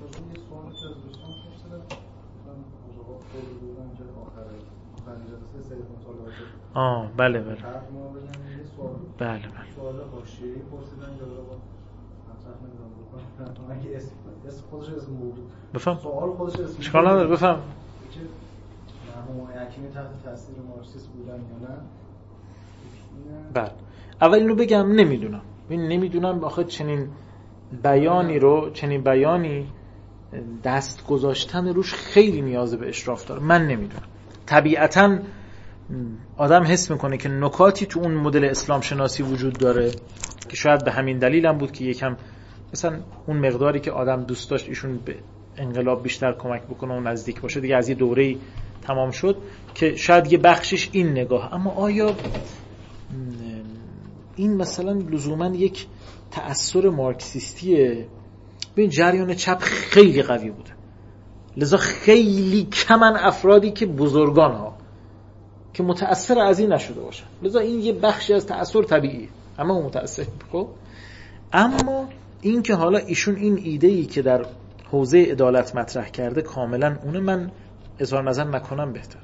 آه بله بله بله بله سوال حاشیه‌ای پرسیدن که مطرح نمی‌دونم بکنم اگه اسم اسم خودش اسم موضوع بفهم سوال خودش اسم اشکال نداره بفهم که مرحوم حکیمی تحت تاثیر مارکسیسم بودن یا نه. بله اول اینو بگم نمیدونم این نمیدونم آخه چنین بیانی رو چنین بیانی دست گذاشتن روش خیلی نیاز به اشراف داره. من نمیدونم. طبیعتاً آدم حس میکنه که نکاتی تو اون مدل اسلام شناسی وجود داره که شاید به همین دلیل هم بود که یکم مثلا اون مقداری که آدم دوست داشت ایشون به انقلاب بیشتر کمک بکنه و نزدیک باشه دیگه از یه دوره‌ای تمام شد که شاید یه بخشش این نگاه. اما آیا این مثلا لزوما یک تأثیر مارکسیستیه؟ ببین جریان چپ خیلی قوی بوده، لذا خیلی کمن افرادی که بزرگان ها که متأثر از این نشده باشن، لذا این یه بخشی از تأثیر طبیعیه اما اون متأثر. خب اما این که حالا ایشون این ایده‌ای که در حوزه عدالت مطرح کرده کاملا اونه من اظهار نظر نکنم بهتر.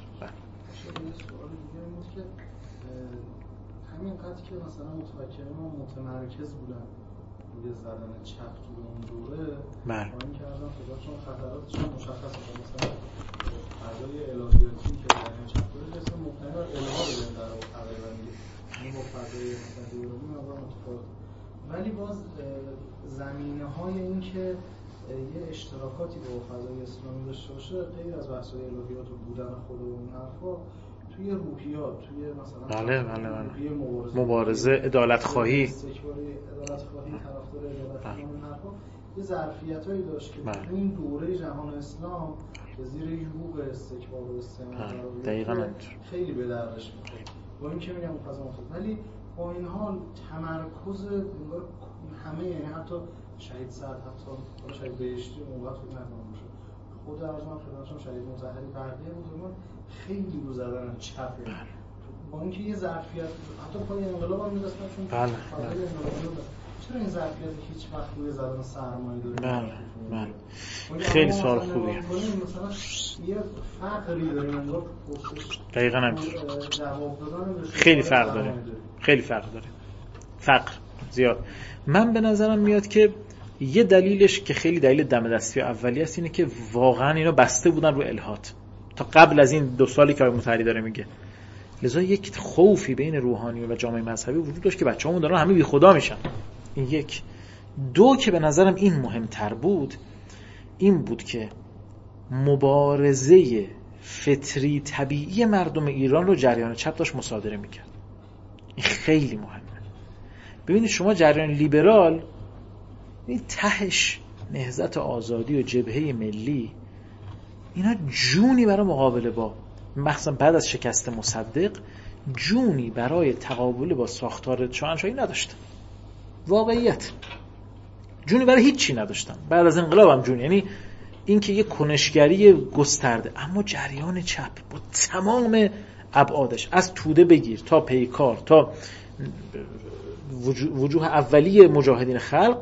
همین قضیه که مثلا متفکران متمرکز بودن روی زدن چپ تو اون دوره بله این که ازم خودشون خطراتش مشخص بود. مثلا فضای الهیاتی که در چپ بود اسم مبتنی بر الها رو در واقع تقریبا این با فضای مثلا دوره مقدار متفاوت، ولی باز زمینه‌های این که یه اشتراکاتی با فضای اسلامی داشته باشه غیر از بحث‌های الهیات و بودن خود و اون حرفا توی روحیات، توی مثلا بله بله بله مبارزه, مبارزه عدالت خواهی استکباری عدالت خواهی طرفدار عدالت خواهی اون حرفا یه ظرفیتایی داشت که بله. تو این دوره جهان اسلام به زیر یوغ استکبار و استعمار دقیقاً خیلی به دردش می‌خورد. با این که میگم اون فضا مختلف، ولی با این حال تمرکز انگار همه، یعنی حتی شهید سعد، حتی شهید بهشتی اون وقت فکر نکنم باشه، خود ارزم خدمتشون شهید مطهری بردیه بزرگان خیلی رو زدن چپه، با اینکه یه ظرفیت حتی پای انقلاب هم می‌رسن چون بله چرا این ظرفیت هیچ وقت روی زدن سرمایه داره؟ بله بله خیلی سوال خوبیه. مثلا یه فقری داریم انگار دقیقاً همینطور خیلی فرق داره خیلی فرق داره فقر زیاد. من به نظرم میاد که یه دلیلش که خیلی دلیل دم دستی اولیه است اینه که واقعا اینا بسته بودن رو الحاد تا قبل از این دو سالی که آقای مطهری داره میگه. لذا یک خوفی بین روحانیون و جامعه مذهبی وجود داشت که بچه‌هامون دارن همه بی خدا میشن. این یک. دو که به نظرم این مهمتر بود این بود که مبارزه فطری طبیعی مردم ایران رو جریان چپ داشت مصادره میکرد. این خیلی مهمه. ببینید شما جریان لیبرال این تهش نهضت آزادی و جبهه ملی اینا جونی برای مقابله با مثلا بعد از شکست مصدق جونی برای تقابل با ساختار شاهنشاهی نداشتن. واقعیت جونی برای هیچی نداشتن. بعد از انقلاب هم جون، یعنی این که یه کنشگری گسترده، اما جریان چپ با تمام ابعادش از توده بگیر تا پیکار تا وجوه اولیه مجاهدین خلق،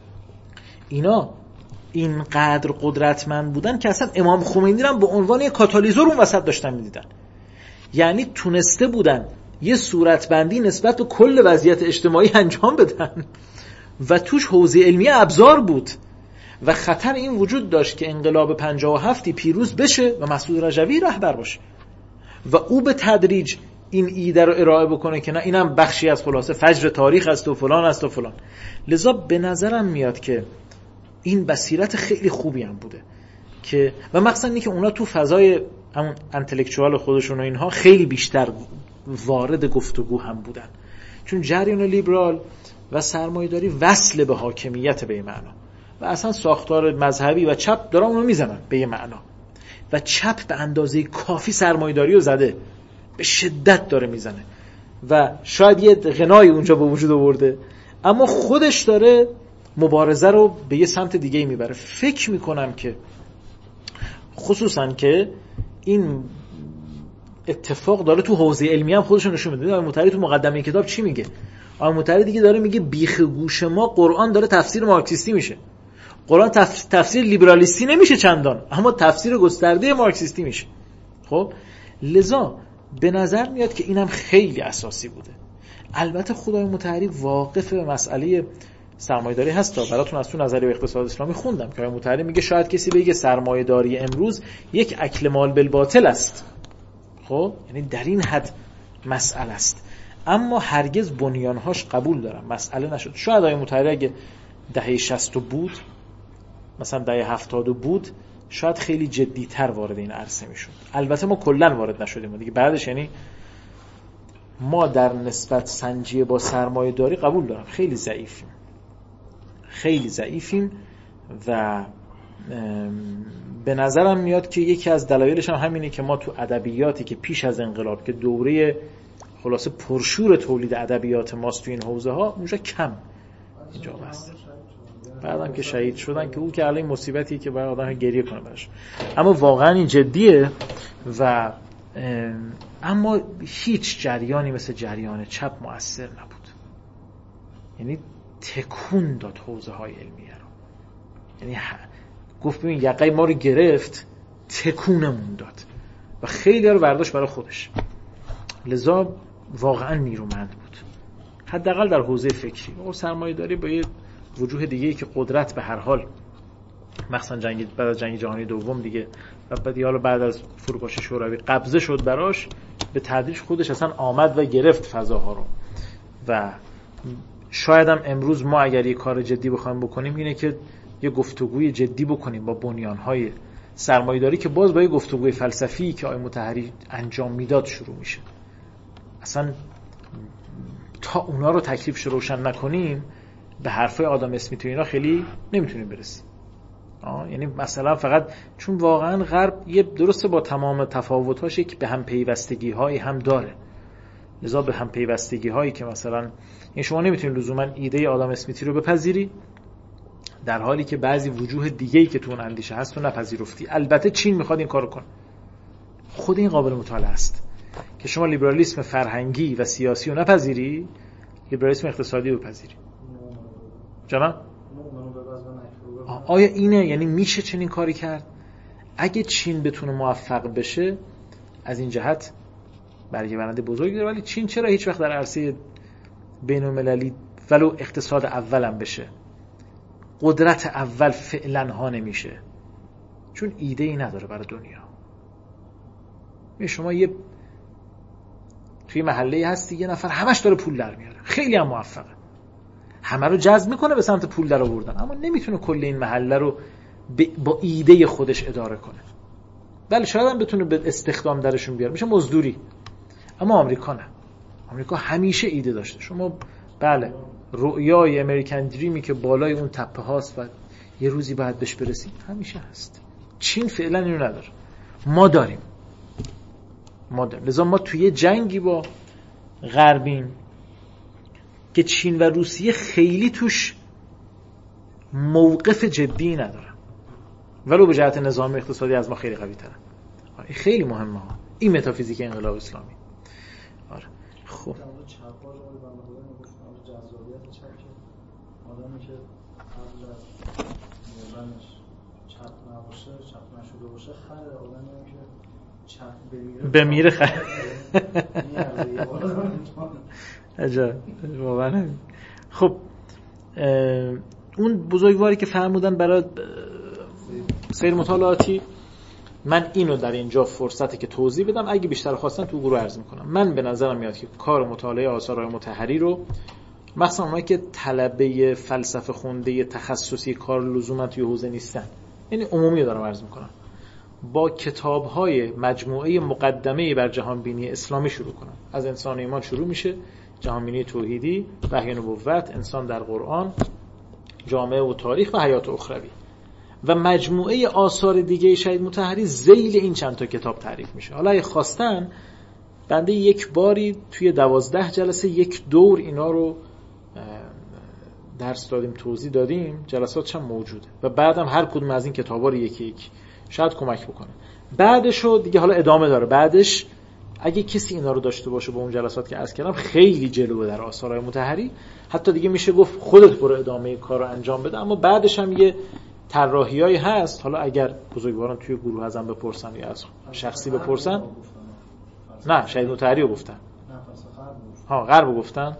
اینا اینقدر قدرتمند بودن که اصلا امام خمینی رو به عنوان یک کاتالیزور اون وسط داشتن میدیدن. یعنی تونسته بودن یه صورتبندی نسبت به کل وضعیت اجتماعی انجام بدن و توش حوزه علمی ابزار بود و خطر این وجود داشت که انقلاب پنجاه و هفت پیروز بشه و مسعود رجوی رهبر باشه و او به تدریج این ایده رو ارائه بکنه که نه اینم بخشی از خلاصه فجر تاریخ است و فلان است و فلان. لذا به نظرم میاد که این بصیرت خیلی خوبی هم بوده که و مخصوصا اینه که اونا تو فضای همون انتלקچوال خودشون و اینها خیلی بیشتر وارد گفتگو هم بودن، چون جریان لیبرال و سرمایه‌داری وصل به حاکمیت به معنا و اصلا ساختار مذهبی و چپ دارن اونو میزنن به یه معنا و چپ به اندازه کافی سرمایه‌داری رو زده، به شدت داره میزنه و شاید یه غنای اونجا به وجود آورده، اما خودش داره مبارزه رو به یه سمت دیگه میبره. فکر میکنم که خصوصا که این اتفاق داره تو حوزه علمی هم خودشون نشون میده. آقای مطهری تو مقدمه کتاب چی میگه؟ آقای مطهری دیگه داره میگه بیخ گوش ما قرآن داره تفسیر مارکسیستی میشه. قرآن تف... تفسیر لیبرالیستی نمیشه چندان، اما تفسیر گسترده مارکسیستی میشه. خب لذا به نظر میاد که اینم خیلی اساسی بوده. البته خدای مطهری واقف به مسئله سرمایه‌داری هست. براتون از تو نظریه اقتصاد اسلامی خوندم که آقای مطهری میگه شاید کسی بگه سرمایه‌داری امروز یک اکل مال بالباطل است. خب یعنی در این حد مسئله است، اما هرگز بنیانهاش قبول دارم مسئله نشد. شاید آقای مطهری اگه دهه شصت بود مثلا دهه هفتاد بود شاید خیلی جدی‌تر وارد این عرصه میشد. البته ما کلا وارد نشدیم دیگه بعدش، یعنی ما در نسبت سنجی با سرمایه داری قبول دارم خیلی ضعیفیم خیلی ضعیفیم و به نظرم میاد که یکی از دلایلش هم همینه که ما تو ادبیاتی که پیش از انقلاب که دوره خلاصه پرشور تولید ادبیات ماست تو این حوزه ها اونجا کم اینجا هست. بعدم که شهید شدن که او که علی مصیبتی که باید آدم گریه کنه براش، اما واقعا این جدیه و اما هیچ جریانی مثل جریان چپ مؤثر نبود. یعنی تکون داد حوزه های علمیه رو، یعنی گفت ببین یقه ما رو گرفت تکونمون داد و خیلی رو برداشت برای خودش. لذا واقعا نیرومند بود حداقل در حوزه فکری. و سرمایه داری با یه وجوه دیگه‌ای که قدرت به هر حال مثلا جنگ بعد از جنگ جهانی دوم دیگه و بعد حالا بعد از فروپاشی شوروی قبضه شد براش، به تدریج خودش اصلا آمد و گرفت فضاها رو. و شاید هم امروز ما اگر یه کار جدی بخوایم بکنیم اینه که یه گفتگوی جدی بکنیم با بنیانهای سرمایه‌داری که باز با یه گفتگوی فلسفی که آقای مطهری انجام میداد شروع میشه. اصلا تا اونا رو تکلیفش روشن نکنیم به حرفای آدم اسمیت و اینا خیلی نمیتونیم برسیم. آه یعنی مثلا فقط چون واقعا غرب یه درسته با تمام تفاوتاش یک به هم پیوستگی هایی هم داره، لذا به هم پیوستگی هایی که مثلا یعنی شما نمیتونید لزوما ایده آدم اسمیتی رو بپذیری در حالی که بعضی وجوه دیگه‌ای که تو اون اندیشه هست رو نپذیرفتی. البته چین میخواد این کارو کنه، خود این قابل مطالعه است که شما لیبرالیسم فرهنگی و سیاسی رو نپذیری، لیبرالیسم اقتصادی رو بپذیری. جناب آیا اینه؟ یعنی میشه چنین کاری کرد؟ اگه چین بتونه موفق بشه از این جهت برگه برنده بزرگی داره، ولی چین چرا هیچ وقت در عرصه بین‌المللی ولو اقتصاد اولم بشه، قدرت اول فعلا ها نمیشه، چون ایده ای نداره برای دنیا. شما یه توی محله هستی یه نفر همش داره پول در میاره، خیلی هم موفقه، همه رو جذب میکنه به سمت پول در آوردن، اما نمیتونه کل این محله رو با ایده خودش اداره کنه. بله شاید هم بتونه به استخدام درشون بیاره، میشه مزدوری، اما آمریکا نه. آمریکا همیشه ایده داشته. شما بله رؤیای امریکن دریمی که بالای اون تپه هاست و یه روزی باید بهش برسیم همیشه هست. چین فعلا اینو نداره، ما داریم. ما داریم. لذا ما توی جنگی با غربیم که چین و روسیه خیلی توش موقف جدی ندارن، ولو به جهت نظام اقتصادی از ما خیلی قوی ترن. آره خیلی مهمه ها این متافیزیک انقلاب اسلامی. آره خب جذابیت چپ که آدمی که قبل از مردنش چپ نباشه، چپ نشده باشه خره، آدمی هم که چپ بمیره بمیره خره. عجب واقعا. خب اون بزرگواری که فرمودن برای سیر مطالعاتی، من اینو در اینجا فرصتی که توضیح بدم، اگه بیشتر خواستن تو گروه عرض میکنم. من به نظرم میاد که کار مطالعه آثارهای مطهری رو مثلا اونایی که طلبه فلسفه خونده تخصصی کار لزوما توی حوزه نیستن، یعنی عمومی دارم عرض میکنم، با کتاب‌های مجموعه مقدمه بر جهانبینی اسلامی شروع کنم. از انسان ایمان شروع میشه، جهانبینی توحیدی، وحی نبوت، انسان در قرآن، جامعه و تاریخ و حیات اخروی، و مجموعه آثار دیگه شهید مطهری ذیل این چند تا کتاب تعریف میشه. حالا اگه خواستن بنده یک باری توی دوازده جلسه یک دور اینا رو درس دادیم، توضیح دادیم، جلسات هم موجوده و بعدم هر کدوم از این کتابا رو یکی یک شاید کمک بکنه. بعدشو دیگه حالا ادامه داره، بعدش اگه کسی اینا رو داشته باشه با اون جلسات که عرض کردم خیلی جلوه در آثارهای مطهری، حتی دیگه میشه گفت خودت برو ادامه کار رو انجام بده. اما بعدش هم یه طراحیایی هست، حالا اگر بزرگواران توی گروه ازم بپرسن یا از شخصی بپرسن. نه شهید مطهری رو گفتن، ها غرب گفتن.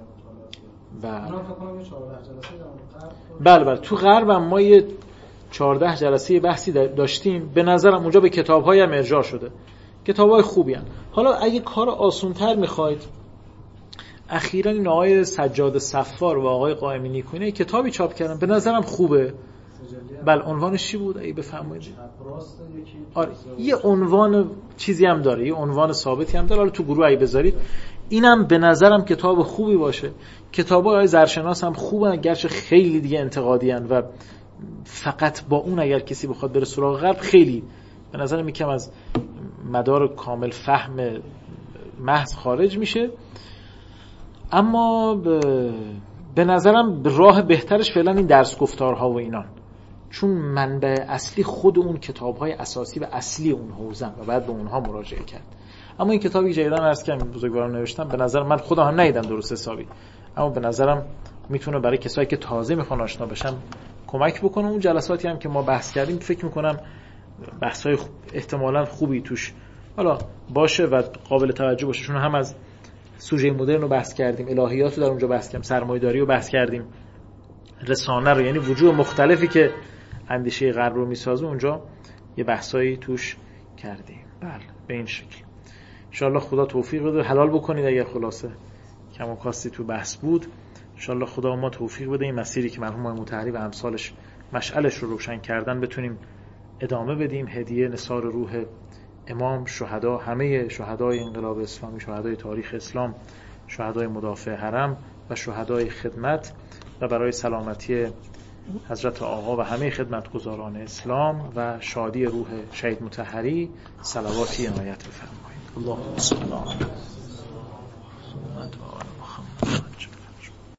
بله بله تو غرب هم ما یه چهارده جلسه بحثی داشتیم، به نظرم اونجا به کتاب‌های هم ارجاع شده، کتاب‌های خوبی هستند. حالا اگه کار آسان‌تر می‌خواید، اخیراً این آقای سجاد صفار و آقای قائمی نیکویی کتابی چاپ کردن، به نظرم خوبه. بله عنوانش چی بود اگه بفرمایید؟ آره یه عنوان چیزی هم داره، یه عنوان ثابتی هم داره، حالا تو گروه اگه بذارید اینم به نظرم کتاب خوبی باشه. کتابای آقای زرشناس هم خوبن، گرچه خیلی دیگه انتقادی ان و فقط با اون اگر کسی بخواد بره سراغ غرب خیلی به نظرم یکم از مدار کامل فهم محض خارج میشه. اما به, به نظرم راه بهترش فعلا این درس گفتارها و اینان، چون منبع اصلی خود اون کتاب‌های اساسی و اصلی اون حوزه و بعد به اونها مراجعه کرد. اما این کتابی که جدیداً عرض کردم بزرگواران نوشتم، به نظر من خودم هم ندیدم درست حسابی، اما به نظرم میتونه برای کسایی که تازه میخوان آشنا بشن کمک بکنه. اون جلساتی هم که ما بحث کردیم فکر میکنم بحث‌های احتمالاً خوبی توش حالا باشه و قابل توجه باشه، چون هم از سوژه مدرن رو بحث کردیم، الهیات رو در اونجا بحث کردیم، سرمایه‌داری رو بحث کردیم، رسانه رو، یعنی وجوه مختلفی که اندیشه غرب رو میسازه اونجا یه بحثایی توش کردیم. بله به این شکل انشالله خدا توفیق بده، حلال بکنید اگر خلاصه کم و کاستی تو بحث بود. انشالله خدا ما توفیق بده این مسیری که مرحوم مطهری و امثالش مشعلش رو روشن کردن بتونیم ادامه بدیم. هدیه نثار روح امام، شهدا، همه شهدای انقلاب اسلامی، شهدای تاریخ اسلام، شهدای مدافع حرم و شهدای خدمت، و برای سلامتی حضرت آقا و همه خدمتگزاران اسلام و شادی روح شهید مطهری صلواتی عنایت بفرمایید. اللهم صل علی محمد.